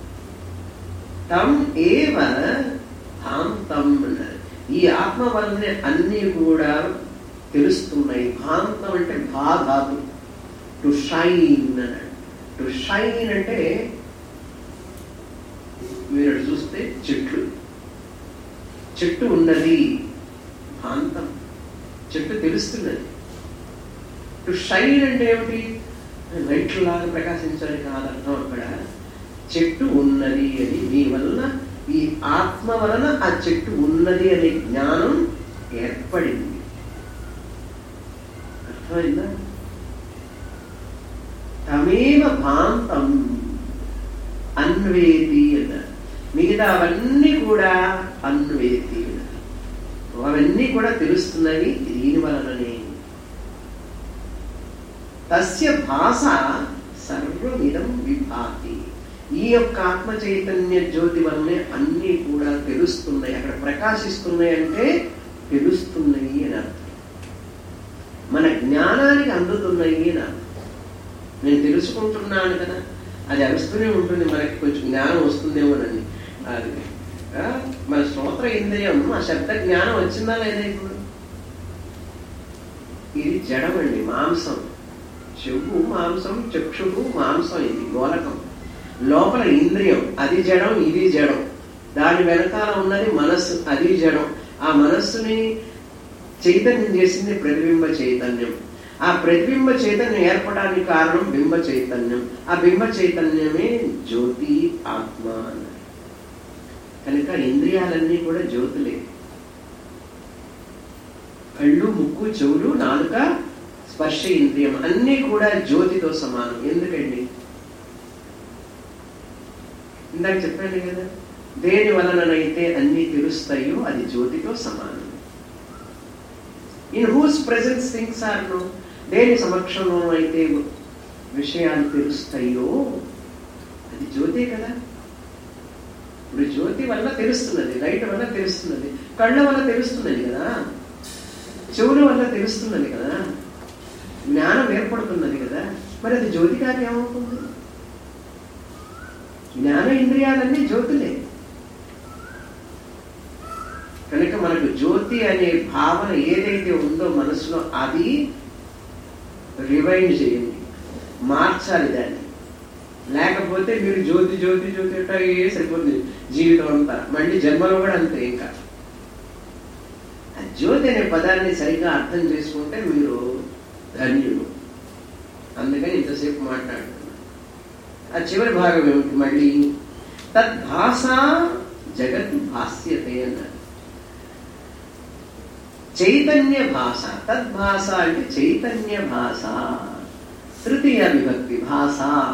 తం ఏవ భాంతం అన్నారు. ఈ ఆత్మ వల్లనే అన్ని కూడా తెలుస్తున్నాయి. భాంతం అంటే భాధాతు, టు షైన్ అన్నాడు. టు షైన్ అంటే మీరు చూస్తే చెట్లు, చెట్టు ఉన్నది, భాంతం, చెట్టు తెలుస్తున్నది. టు షైన్ అంటే ఏమిటి? లైట్లు లాగా ప్రకాశించాలి కాదు అర్థం. అక్కడ చెట్టు ఉన్నది అని, మీ వలన ఈ ఆత్మ వలన ఆ చెట్టు ఉన్నది అనే జ్ఞానం ఏర్పడింది. అర్థమైందా? తమేవ భాంతం అన్వేతి అన్నారు. మిగతా అవన్నీ కూడా అన్వేతి అన్నారు. అవన్నీ కూడా తెలుస్తున్నవి దీని వలననే. తస్య భాష సర్వమిదం విభాతి. ఈ యొక్క ఆత్మ చైతన్య జ్యోతి వల్లనే అన్నీ కూడా తెలుస్తున్నాయి. అక్కడ ప్రకాశిస్తున్నాయి అంటే తెలుస్తున్నాయి అని అర్థం. మన జ్ఞానానికి అందుతున్నాయి అని అర్థం. నేను తెలుసుకుంటున్నాను కదా, అది అరుస్తూనే ఉంటుంది, మనకి కొంచెం జ్ఞానం వస్తుందేమోనని. అది మన శ్రోత్ర ఇంద్రియం, ఆ శబ్ద జ్ఞానం వచ్చిందా లేదా? ఇప్పుడు ఇది జడమండి, మాంసం. చెవు మాంసం, చక్షువు మాంసం, ఇది గోలకం. లోపల ఇంద్రియం, అది జడం, ఇది జడం. దాని వెనకాల ఉన్నది మనస్సు, అది జడం. ఆ మనస్సుని చైతన్యం చేసింది ప్రతిబింబ చైతన్యం. ఆ ప్రతిబింబ చైతన్యం ఏర్పడడానికి కారణం బింబ చైతన్యం. ఆ బింబ చైతన్యమే జ్యోతి ఆత్మ అన్నారు. కనుక ఇంద్రియాలన్నీ కూడా జ్యోతులే. కళ్ళు, ముక్కు, చెవులు, నాలుక, స్పర్శ ఇంద్రియం అన్నీ కూడా జ్యోతితో సమానం. ఎందుకండి? ఇందాక చెప్పాను కదా, దేని వలననైతే అన్ని తెలుస్తాయో అది జ్యోతితో సమానం. In whose presence things are known, దేని సమక్షంలో అయితే విషయాలు తెలుస్తాయో అది జ్యోతే కదా. ఇప్పుడు జ్యోతి వల్ల తెలుస్తున్నది, లైట్ వల్ల తెలుస్తున్నది, కళ్ళ వల్ల తెలుస్తున్నది కదా, చెవుల వల్ల తెలుస్తున్నది కదా, జ్ఞానం ఏర్పడుతున్నది కదా. మరి అది జ్యోతి కాదు ఏమవుతుంది? జ్ఞాన ఇంద్రియాలన్నీ జ్యోతులే. కనుక మనకు జ్యోతి అనే భావన ఏదైతే ఉందో మనసులో, అది రివైండ్ చేయండి, మార్చాలి దాన్ని. లేకపోతే మీరు జ్యోతి జ్యోతి జ్యోతి అంటే సరిపోతుంది జీవితం అంతా, మళ్ళీ జన్మలో కూడా అంతే. ఇంకా ఆ జ్యోతి అనే పదాన్ని సరిగ్గా అర్థం చేసుకుంటే మీరు ధన్యులు. అందుకని ఇంతసేపు మాట్లాడుతున్నా. ఆ చివరి భాగం ఏమిటి? మళ్ళీ తద్భాష జగత్ భాస్యతే అన్నారు. చైతన్య భాష, తద్భాష అంటే చైతన్య భాష. తృతీయ విభక్తి భాష.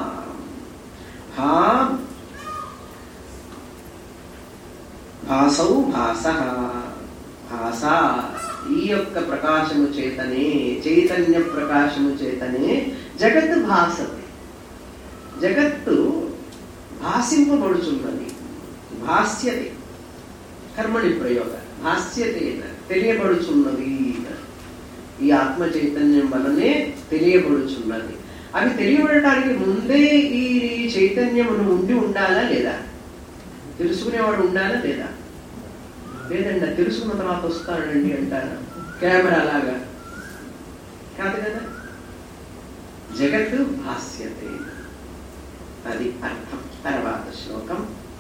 భాసౌ భాష, భాష ఈ యొక్క ప్రకాశము చేతనే, చైతన్య ప్రకాశము చేతనే జగత్ భాసతే. జగత్తు భాషింపబడుచున్నది. భాస్యతే కర్మణి ప్రయోగ, భాస్యతే తెలియబడుచున్నది. ఈ ఆత్మ చైతన్యం వల్లనే తెలియబడుచున్నది. అవి తెలియబడటానికి ముందే ఈ చైతన్యమును ఉండి ఉండాలా లేదా? తెలుసుకునేవాడు ఉండాలా లేదా? లేదండి తెలుసుకున్న తర్వాత వస్తాడండి అంటారా? కెమెరా లాగా కాదు కదా. జగత్తు భాస్యతే, అది అర్థం. తర్వాత శ్లోకం.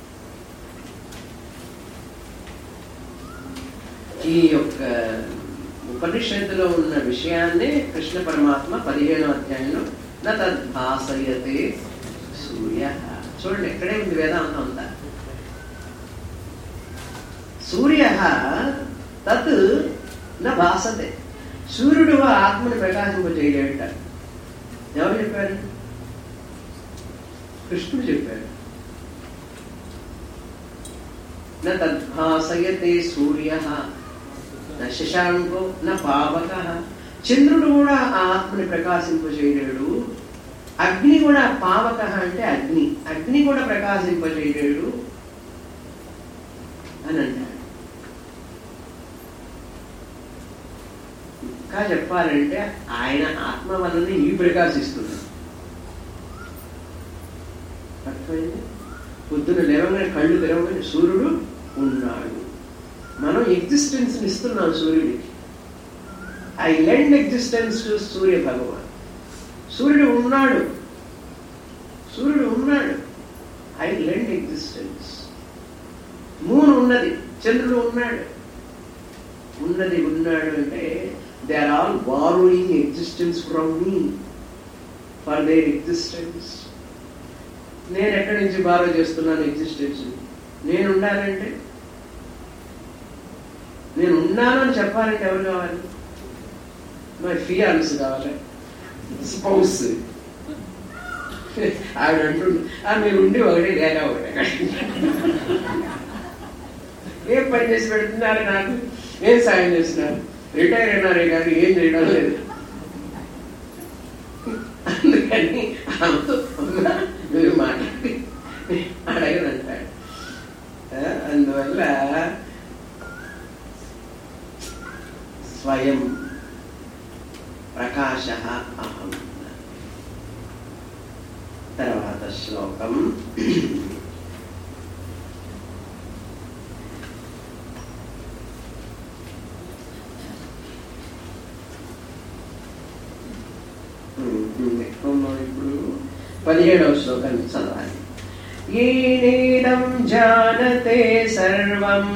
ఈ యొక్క ఉపనిషత్తులో ఉన్న విషయాన్ని కృష్ణ పరమాత్మ పదిహేనో అధ్యాయంలో న తద్భాసయతే సూర్య. చూడండి ఎక్కడే ఉంది వేదాంతం అంతా. సూర్య తత్ న భాసతే. సూర్యుడు ఆత్మని ప్రకాశింప చేయలేట. ఎవరు చెప్పారు? కృష్ణుడు చెప్పాడు. న తద్భాసయతే సూర్య న శశాంకో న పావక. చంద్రుడు కూడా ఆ ఆత్మని ప్రకాశింపజేయలేడు. అగ్ని కూడా పావక అంటే అగ్ని, అగ్ని కూడా ప్రకాశింపజేయలేడు అని అంటాడు. ఇంకా చెప్పాలంటే ఆయన ఆత్మ వల్లనే ఈ ప్రకాశిస్తున్నాడు. అర్థమైంది? పొద్దున లేవగానే కళ్ళు తెరవగానే సూర్యుడు ఉన్నాడు. మనం ఎగ్జిస్టెన్స్ ఇస్తున్నాం సూర్యుడికి. I lend existence to Surya Bhagwan. సూర్యుడు ఉన్నాడు, సూర్యుడు ఉన్నాడు. I lend existence. మూన్ ఉన్నది, చంద్రుడు ఉన్నాడు. ఉన్నది ఉన్నాడు అంటే they are all borrowing existence from me for their existence. నేను ఎక్కడి నుంచి బారో చేస్తున్నాను ఎగ్జిస్టెన్స్? నేను ఉండాలంటే, నేను ఉన్నానని చెప్పాలంటే ఎవరు కావాలి? మై ఫియాన్స్ కావాలి, స్పౌస్. ఆవిడ అంటుంది మీరు ఉండి ఒకటి లేక ఒకటి. ఏం పని చేసి పెడుతున్నారు నాకు? ఏం సాయం చేస్తున్నారు? రిటైర్ అయినారే కానీ ఏం చేయడం లేదు. అందుకని మీరు మాట్లాడి అడగనంటాడు. అందువల్ల స్వయం ప్రకాశ అహం. తర్వాత శ్లోకం ఇప్పుడు పదిహేడవ శ్లోకాన్ని చదవాలి. ఏనేదం జానతే సర్వం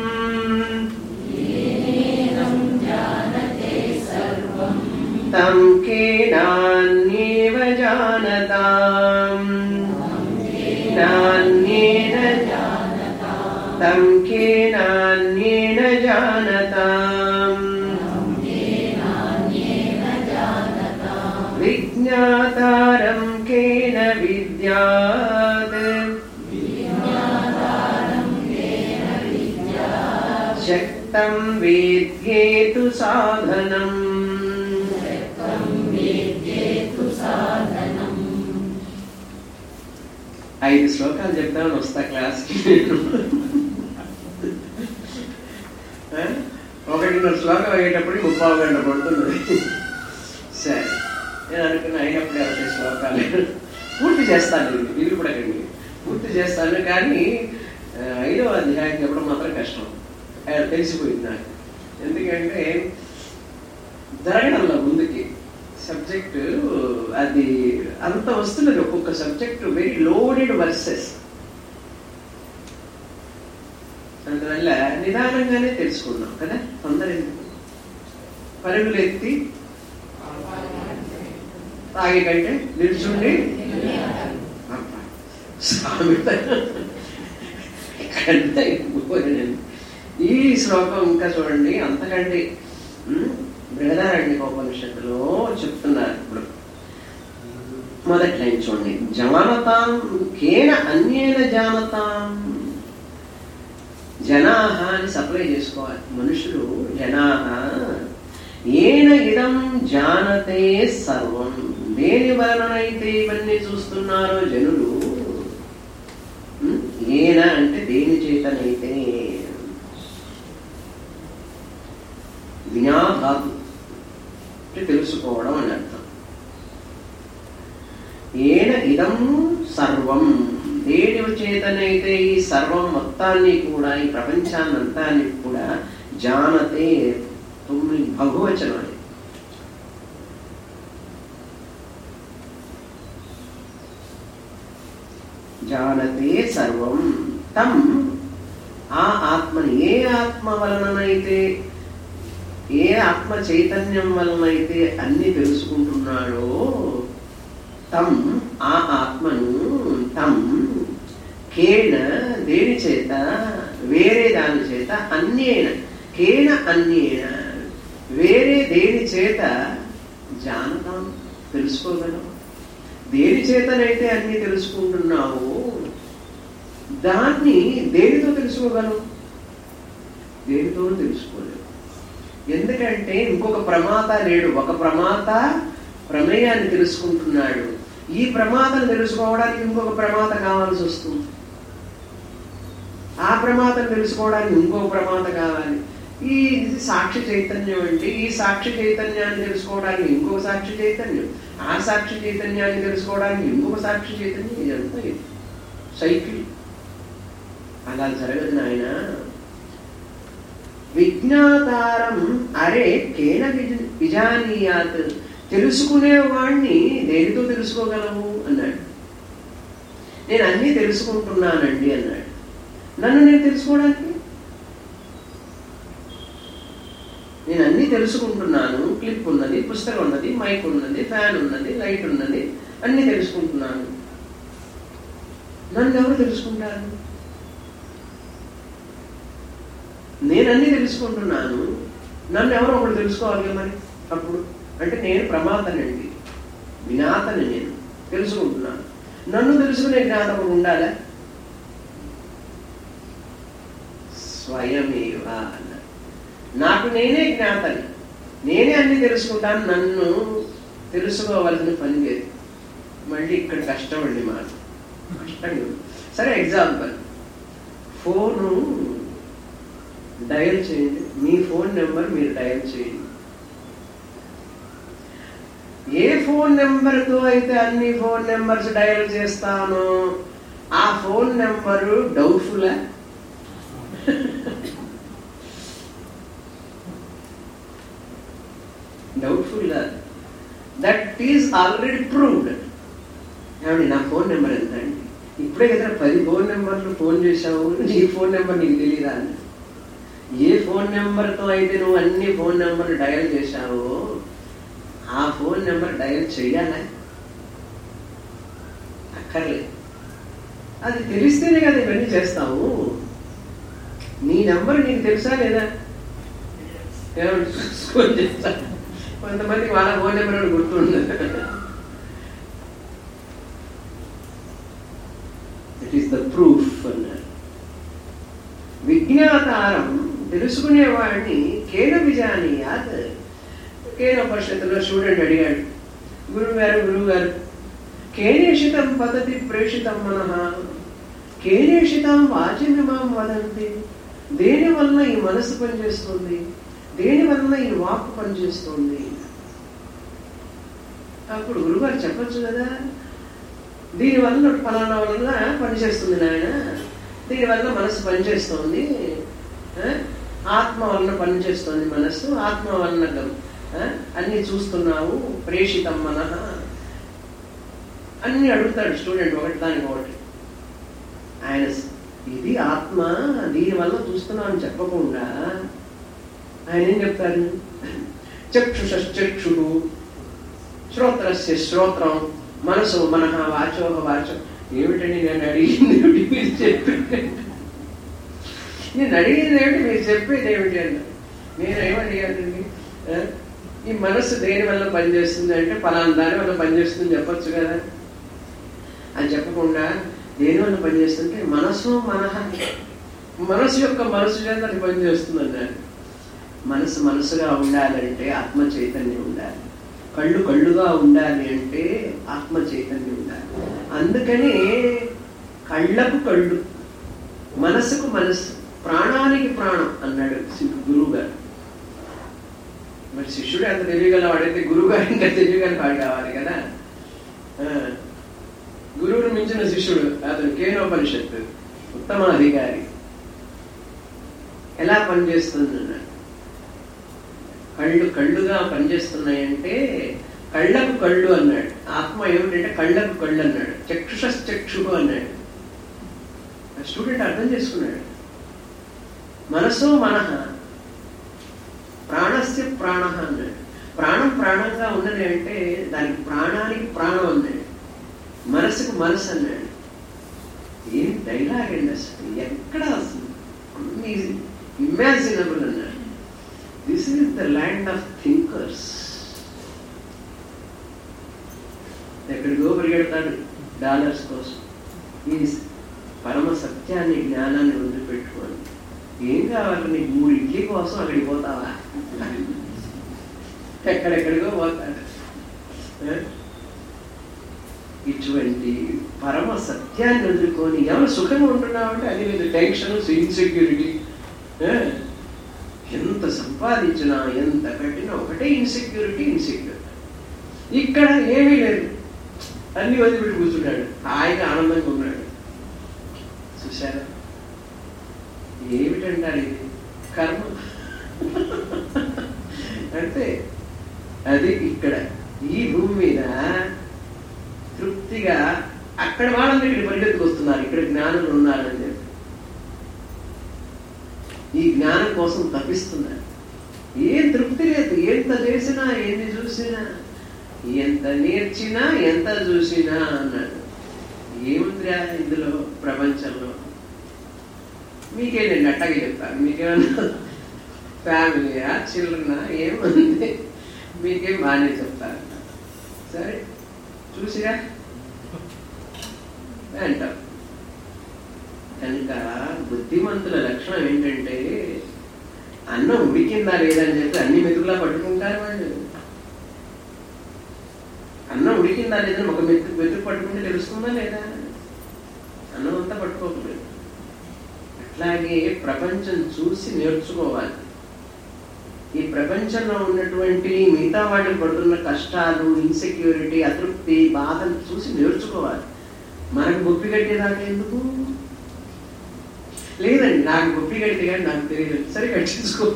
తం కేనాన్యేవ జానతాం నాన్యేన తం కేనాన్యేన జానతాం విజ్ఞాతారం కేన విద్యాత్ శక్తం వేద్యేతు సాధనం. ఐదు శ్లోకాలు చెప్తామని వస్తా క్లాస్కి. ఒకటిన్నర శ్లోకం అయ్యేటప్పుడు ముప్పావు గంట పడుతున్నది. సరే, నేను అనుకున్న అయినప్పుడు ఎవరి శ్లోకాలు పూర్తి చేస్తాను, వీళ్ళు కూడా కండి పూర్తి చేస్తాను. కానీ ఐదవ అధ్యాయం చెప్పడం మాత్రం కష్టం, తెలిసిపోయింది నాకు. ఎందుకంటే జరగడంలో ముందుకి సబ్జెక్టు అది అంత వస్తున్నది. ఒక్కొక్క సబ్జెక్టు వెరీ లోడెడ్ వర్సెస్. అందువల్ల నిదానంగానే తెలుసుకున్నాం కదా. తొందర పరుగులు ఎత్తి తాగే కంటే నిల్చుండి ఈ శ్లోకం ఇంకా చూడండి, అంతకంటే బృహదారణ్యకోపనిషత్తులో చెప్తున్నారు. ఇప్పుడు మొదటి లైన్ చూడండి. జానతాం కేన అన్యేన జానతాం. జనాహ అని సప్లై చేసుకోవాలి. మనుషులు జనాహ ఏన ఇదం జానతే సర్వం. దేని వలనైతే ఇవన్నీ చూస్తున్నారో జనులు. ఏన అంటే దేని చేతనైతే. జ్ఞాధాతు తెలుసుకోవడం అని అర్థం. ఏన ఇదం సర్వం. దేని చేతనైతే ఈ సర్వం మొత్తాన్ని కూడా, ఈ ప్రపంచాన్నంతాన్ని కూడా జానతే. తొమ్మిది బహువచనం అది. జానతే సర్వం తం. ఆ ఆత్మని, ఏ ఆత్మ వలననైతే, ఏ ఆత్మ చైతన్యం వలనైతే అన్ని తెలుసుకుంటున్నాడో తం, ఆ ఆత్మను, తం కేన దేని చేత, వేరే దాని చేత, అన్యేన కేన అన్యేన వేరే దేని చేత జానతాం తెలుసుకోగలం. దేని చేతనైతే అన్ని తెలుసుకుంటున్నావో దాన్ని దేనితో తెలుసుకోగలవు? దేనితోనూ తెలుసుకోలేవు. ఎందుకంటే ఇంకొక ప్రమాత లేడు. ఒక ప్రమాత ప్రమేయాన్ని తెలుసుకుంటున్నాడు. ఈ ప్రమాతం తెలుసుకోవడానికి ఇంకొక ప్రమాత కావాల్సి వస్తుంది. ఆ ప్రమాతం తెలుసుకోవడానికి ఇంకొక ప్రమాత కావాలి. ఈ సాక్షి చైతన్యం అంటే ఈ సాక్షి చైతన్యాన్ని తెలుసుకోవడానికి ఇంకొక సాక్షి చైతన్యం, ఆ సాక్షి చైతన్యాన్ని తెలుసుకోవడానికి ఇంకొక సాక్షి చైతన్యం. ఇదంతా సైకిల్. అలా జరగదు నాయన. విజ్ఞాతారం అరే కేన విజానీయాత్, తెలుసుకునేవాణ్ణి దేనితో తెలుసుకోగలము అన్నాడు. నేను అన్నీ తెలుసుకుంటున్నానండి అన్నాడు. నన్ను నేను తెలుసుకోవడానికి నేను అన్నీ తెలుసుకుంటున్నాను. క్లిప్ ఉన్నది, పుస్తకం ఉన్నది, మైక్ ఉన్నది, ఫ్యాన్ ఉన్నది, లైట్ ఉన్నది, అన్నీ తెలుసుకుంటున్నాను. నన్ను ఎవరు తెలుసుకుంటారు? నేను అన్నీ తెలుసుకుంటున్నాను, నన్ను ఎవరో ఒకడు తెలుసుకోవాలి మరి. అప్పుడు అంటే నేను ప్రమాతనండి, వినాతని, నేను తెలుసుకుంటున్నాను. నన్ను తెలుసుకునే జ్ఞానం ఉండాలా? స్వయమేవ అన్న. నాకు నేనే జ్ఞాతని, నేనే అన్ని తెలుసుకుంటాను, నన్ను తెలుసుకోవాల్సిన పని లేదు. మళ్ళీ ఇక్కడ కష్టం అండి, మాట కష్టంగా. సరే ఎగ్జాంపుల్, ఫోను డయల్ చేయండి. మీ ఫోన్ నెంబర్ మీరు డయల్ చేయండి. ఏ ఫోన్ నెంబర్తో అయితే అన్ని ఫోన్ నెంబర్స్ డయల్ చేస్తానో ఆ phone number doubtful. Doubtful that is already proved. ఏమండి నా ఫోన్ నెంబర్ ఎంత అండి? ఇప్పుడే కదా పది ఫోన్ నెంబర్లు ఫోన్ చేశావు, నీ ఫోన్ నెంబర్ నీకు తెలియదా అని. ఏ ఫోన్ నెంబర్తో అయితే నువ్వు అన్ని ఫోన్ నెంబర్లు డయల్ చేశావో ఆ ఫోన్ నెంబర్ డయల్ చెయ్యాలా? అక్కర్లేదు. అది తెలిస్తేనే కదా ఇవన్నీ చేస్తావు. నీ నెంబర్ నీకు తెలుసా లేదా? ఫోన్ చేస్తా. కొంతమందికి వాళ్ళ ఫోన్ నెంబర్ అని గుర్తుండదు. ఇట్ ఈస్ ద ప్రూఫ్ అన్నారు. విజ్ఞాతారం తెలుసుకునేవాడిని కేన విజానీయాత్. కేన పరిషత్తులో స్టూడెంట్ అడిగాడు, గురువు గారు గురువు గారు కేనేషితం పద్ధతి ప్రేషితం మనః కేనేషితం వాచిమిమాం వదంతి. దేని వలన ఈ మనసు పనిచేస్తుంది, దేని వలన ఈ వాక్కు పనిచేస్తుంది? అప్పుడు గురువుగారు చెప్పచ్చు కదా, దీనివల్ల ఫలానా వలన పనిచేస్తుంది నాయన, దీనివల్ల మనసు పనిచేస్తుంది, ఆత్మ వలన పనిచేస్తుంది మనస్సు, ఆత్మ వలన అన్ని చూస్తున్నావు, ప్రేషితం మనః అన్ని అడుగుతాడు స్టూడెంట్ ఒకటి దానికి ఒకటి. ఆయన ఇది ఆత్మ, దీనివల్ల చూస్తున్నావు అని చెప్పకుండా ఆయన ఏం చెప్తారు? చక్షుషక్షు, శ్రోత్రస్య శ్రోత్రం, మనసు మనః, వాచో వాచం. ఏమిటండి నేను అడిగింది ఏమిటి, మీరు చెప్పేది నేను అడిగింది ఏమిటి, మీరు చెప్పేది ఏమిటి అన్న. నేను ఏమడిగానండి, ఈ మనస్సు దేని వల్ల పనిచేస్తుంది అంటే ఫలానా దాని వల్ల పనిచేస్తుంది చెప్పచ్చు కదా. అని చెప్పకుండా దేని వల్ల పనిచేస్తుంటే మనసు మనః, మనసు యొక్క మనసు చేత అది పనిచేస్తుంది అన్నారు. మనసు మనసుగా ఉండాలంటే ఆత్మ చైతన్యం ఉండాలి, కళ్ళు కళ్ళుగా ఉండాలి అంటే ఆత్మ చైతన్యం ఉండాలి. అందుకని కళ్ళకు కళ్ళు, మనసుకు మనసు, ప్రాణానికి ప్రాణం అన్నాడు గురువు గారు. మరి శిష్యుడు అంత తెలియగలవాడైతే గురువు గారు ఇంకా తెలియగల వాడు కావాలి కదా. గురువును మించిన శిష్యుడు అతను కేనోపనిషత్తు ఉత్తమాధికారి. ఎలా పనిచేస్తుంది అన్నాడు. కళ్ళు కళ్ళుగా పనిచేస్తున్నాయంటే కళ్ళకు కళ్ళు అన్నాడు. ఆత్మ ఏమిటంటే కళ్ళకు కళ్ళు అన్నాడు. చక్షుషక్షు అన్నాడు. స్టూడెంట్ అర్థం చేసుకున్నాడు. మనసు మనః, ప్రాణస్య ప్రాణ అన్నాడు. ప్రాణం ప్రాణంగా ఉన్నది అంటే దానికి ప్రాణానికి ప్రాణం అన్నాడు, మనసుకు మనసు అన్నాడు. ఏం డైలాగ్ అండి అసలు, ఎక్కడ అసలు అన్ని ఇమాజినబుల్ అన్నాడు. This is the land of thinkers. ఎక్కడికో పరిగెడతాడు డాలర్స్ కోసం. ఈ పరమ సత్యాన్ని, జ్ఞానాన్ని వదిలిపెట్టుకోండి. ఏం కావాలి నీకు? మూడు ఇడ్లీ కోసం అక్కడికి పోతావా? ఎక్కడెక్కడికో పోతాడు. ఇటువంటి పరమ సత్యాన్ని వదులుకొని ఎవరు సుఖంగా ఉంటున్నామంటే అది మీద టెన్షన్, ఇన్సెక్యూరిటీ. ఎంత సంపాదించినా ఎంత పెట్టినా ఒకటే ఇన్సెక్యూరిటీ ఇన్సెక్యూరిటీ. ఇక్కడ ఏమీ లేదు, అన్ని వదిలిపెట్టి కూర్చున్నాడు, హాయిగా ఆనందంగా ఉన్నాడు. చూశారా? ఏమిటంటారు ఇది? కర్మ అంటే అది ఇక్కడ ఈ భూమి మీద తృప్తిగా అక్కడ వాళ్ళందరూ ఇక్కడ పరిగెత్తుకొస్తున్నారు, ఇక్కడ జ్ఞానులు ఉన్నారని చెప్పి ఈ జ్ఞానం కోసం తప్పిస్తున్నారు. ఏం తృప్తి లేదు, ఎంత చేసినా ఎన్ని చూసినా, ఎంత నేర్చినా ఎంత చూసినా అన్నాడు. ఏముందిరా ఇందులో ప్రపంచంలో? మీకేనండి అట్టగా చెప్తాను. మీకేమన్నా ఫ్యామిలీయా, చిల్డ్రనా, ఏముంది? మీకేం బాగానే చెప్తారు. సరే చూసిరా అంటారు. కనుక బుద్ధిమంతుల లక్షణం ఏంటంటే అన్నం ఉడికిందా లేదని చెప్పి అన్ని మెతుకులా పట్టుకుంటారు వాళ్ళు. అన్నం ఉడికిందా లేదని ఒక మెతుకు మెతుకు పట్టుకుంటే తెలుస్తుందా లేదా? అన్నం అంతా పట్టుకోకలేదు. అట్లాగే ప్రపంచం చూసి నేర్చుకోవాలి. ఈ ప్రపంచంలో ఉన్నటువంటి మిగతా వాళ్ళు పడుతున్న కష్టాలు, ఇన్సెక్యూరిటీ, అతృప్తి, బాధలు చూసి నేర్చుకోవాలి. మనకు గొప్పి కట్టేదాకా ఎందుకు? లేదండి నాకు గొప్పి కడితే కానీ నాకు తెలియదు, సరే కట్టించుకో.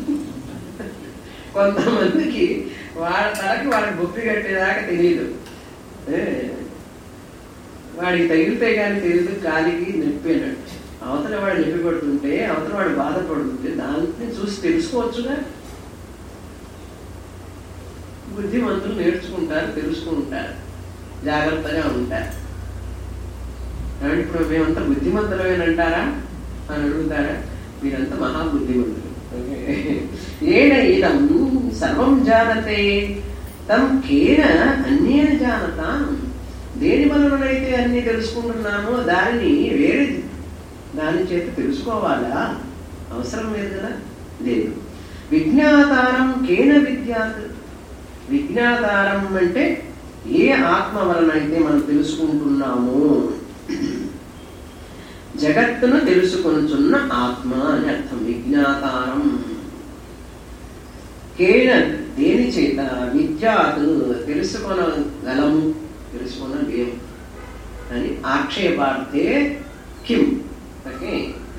కొంతమందికి వాళ్ళ తలకి వాళ్ళకి గొప్పి కట్టేదాకా తెలియదు. వాడికి తగిలితే కానీ తెలియదు, కాలికి నొప్పి అన్నట్టు. అవతల వాడు నొప్పి పడుతుంటే, అవతల వాడు బాధపడుతుంటే దాన్ని చూసి తెలుసుకోవచ్చుగా. బుద్ధిమంతులు నేర్చుకుంటారు, తెలుసుకుంటారు, జాగ్రత్తగా ఉంటారు. ఇప్పుడు మేమంతా బుద్ధిమంతులమేనంటారా అని అడుగుతారా? మీరంతా మహాబుద్ధిమంతులు. ఏన ఇదం సర్వం జానతే తం కేన అన్యేన జానతాం. దేని వలనైతే అన్ని తెలుసుకుంటున్నామో దానిని వేరే దాని చేత తెలుసుకోవాలా? అవసరం లేదు కదా. లేదు. విజ్ఞాతారం కేన విద్యాత్. విజ్ఞాతారం అంటే ఏ ఆత్మ వలనైతే మనం తెలుసుకుంటున్నామో, జగత్తును తెలుసుకొనుచున్న ఆత్మ అని అర్థం. విజ్ఞాతారం కేన దేని చేత, విద్యాత్ తెలుసుకొనగలము, తెలుసుకొనలేము అని ఆక్షేపార్థే కిం. ఓకే.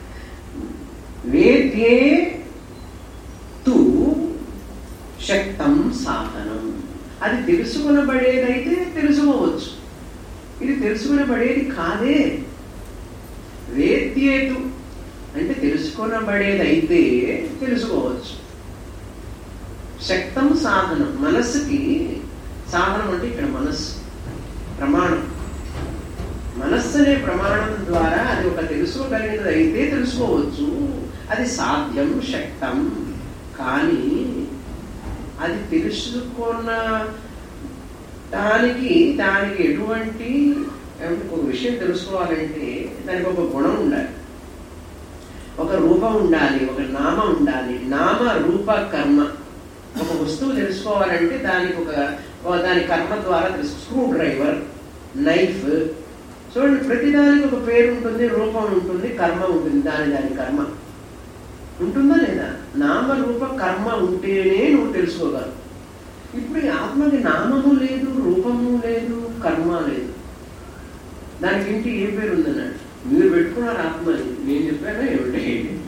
వేద్యే తు శక్తం సాధనం. అది తెలుసుకొనబడేదైతే తెలుసుకోవచ్చు, ఇది తెలుసుకొనబడేది కాదే. వేద్యేతు అంటే తెలుసుకొనబడేదైతే తెలుసుకోవచ్చు. శక్తం సాధనం, మనస్సుకి సాధనం అంటే ఇక్కడ మనస్సు ప్రమాణం. మనస్సు అనే ప్రమాణం ద్వారా అది ఒక తెలుసుకోగలిగినది అయితే తెలుసుకోవచ్చు, అది సాధ్యం, శక్తం. కానీ అది తెలుసుకున్న దానికి దానికి ఎటువంటి ఒక విషయం తెలుసుకోవాలంటే దానికి ఒక గుణం ఉండాలి, ఒక రూపం ఉండాలి, ఒక నామం ఉండాలి. నామ రూప కర్మ. ఒక వస్తువు తెలుసుకోవాలంటే దానికి ఒక దాని కర్మ ద్వారా తెలుసు. స్క్రూ డ్రైవర్, నైఫ్, చూడండి, ప్రతిదానికి ఒక పేరు ఉంటుంది, రూపం ఉంటుంది, కర్మ ఉంటుంది. దాని దాని కర్మ ఉంటుందా లేదా? నామరూప కర్మ ఉంటేనే నువ్వు తెలుసుకోగలవు. ఇప్పుడు ఈ ఆత్మకి నామము లేదు, రూపము లేదు, కర్మ లేదు. దానికి ఇంటి ఏ పేరు ఉందన్నాడు? మీరు పెట్టుకున్నారు ఆత్మని, నేను చెప్పానా ఏమిటి?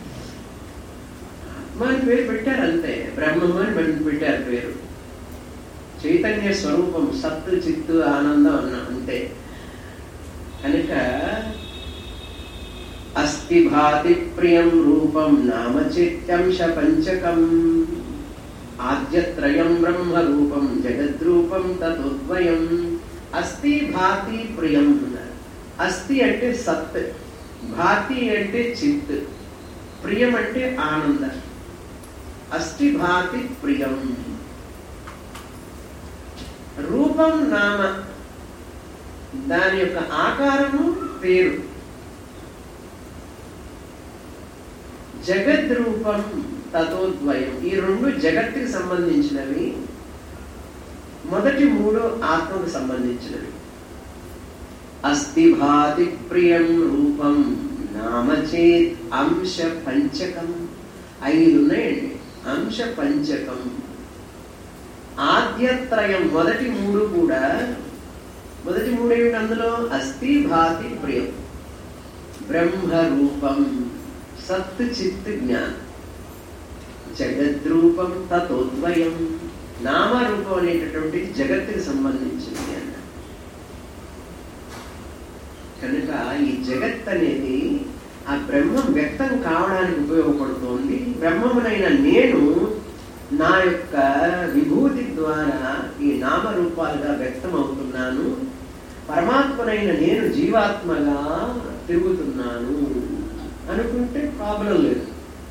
ఆత్మ అని పేరు పెట్టారు అంతే. బ్రహ్మము అని పెట్టారు పేరు. చైతన్య స్వరూపం, సత్తు, చిత్తు, ఆనందం అన్న అంతే. కనుక అస్తి భాతి ప్రియం రూపం నామ చిత్యంశ పంచకం ఆద్యత్రయం బ్రహ్మ రూపం జగద్రూపం తద్వయం. అస్తి భాతి ప్రియం అన్నారు. అస్తి అంటే సత్, భాతి అంటే చిత్, ప్రియం అంటే ఆనంద. అస్తి భాతి ప్రియం. రూపం నామ దాని యొక్క ఆకారము పేరు. జగద్రూపం తతోద్వయం, ఈ రెండు జగత్తుకి సంబంధించినవి. మొదటి మూడు ఆత్మకు సంబంధించినవి. అస్తి భాతి ప్రియం రూపం నామచేత్ అంశ పంచకం. ఐదు ఉన్నాయండి. అంశ పంచకం. ఆద్యత్రయం మొదటి మూడు కూడా, మొదటి మూడు ఏమిటి అందులో? అస్తి భాతి ప్రియం, బ్రహ్మరూపం, సత్ చిత్ జ్ఞానం, జగద్రూపం తతోద్వయం, నామరూపం అనేటటువంటి జగత్తుకి సంబంధించింది అన్న. కనుక ఈ జగత్ అనేది ఆ బ్రహ్మం వ్యక్తం కావడానికి ఉపయోగపడుతోంది. బ్రహ్మమునైన నేను నా యొక్క విభూతి ద్వారా ఈ నామరూపాలుగా వ్యక్తం అవుతున్నాను. పరమాత్మనైన నేను జీవాత్మగా తిరుగుతున్నాను అనుకుంటే ప్రాబ్లం లేదు.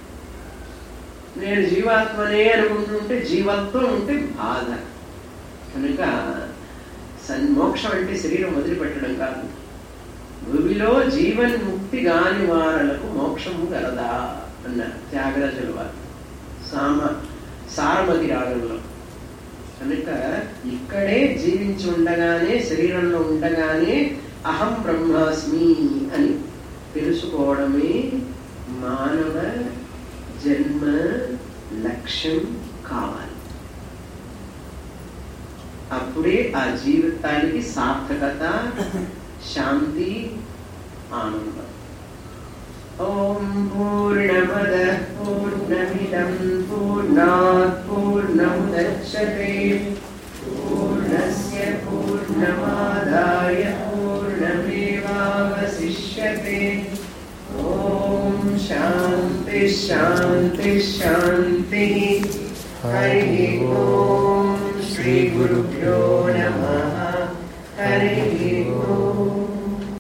నేను జీవాత్మనే అనుకుంటుంటే జీవత్వం ఉంటే బాధ. కనుక సన్మోక్షం అంటే శరీరం వదిలిపెట్టడం కాదు. భూమిలో జీవన్ముక్తి గాని వారలకు మోక్షము గలదా అన్నారు త్యాగరాజుల వారు సామ సారమతి రాగంలో. కనుక ఇక్కడే జీవించి ఉండగానే, శరీరంలో ఉండగానే అహం బ్రహ్మాస్మి అని తెలుసుకోవడమే మానవ జన్మ లక్ష్యం కావాలి. అప్పుడే ఆ జీవితానికి సార్థకత, శాంతి, ఆనందం. ఓం పూర్ణమద పూర్ణమిదం పూర్ణాత్ పూర్ణముదచ్యతే పూర్ణస్య పూర్ణమాదాయ పూర్ణమేవావశిష్యతే. ఓం శాంతి శాంతి శాంతి. హరి ఓం శ్రీ గురుభ్యో నమః. హరి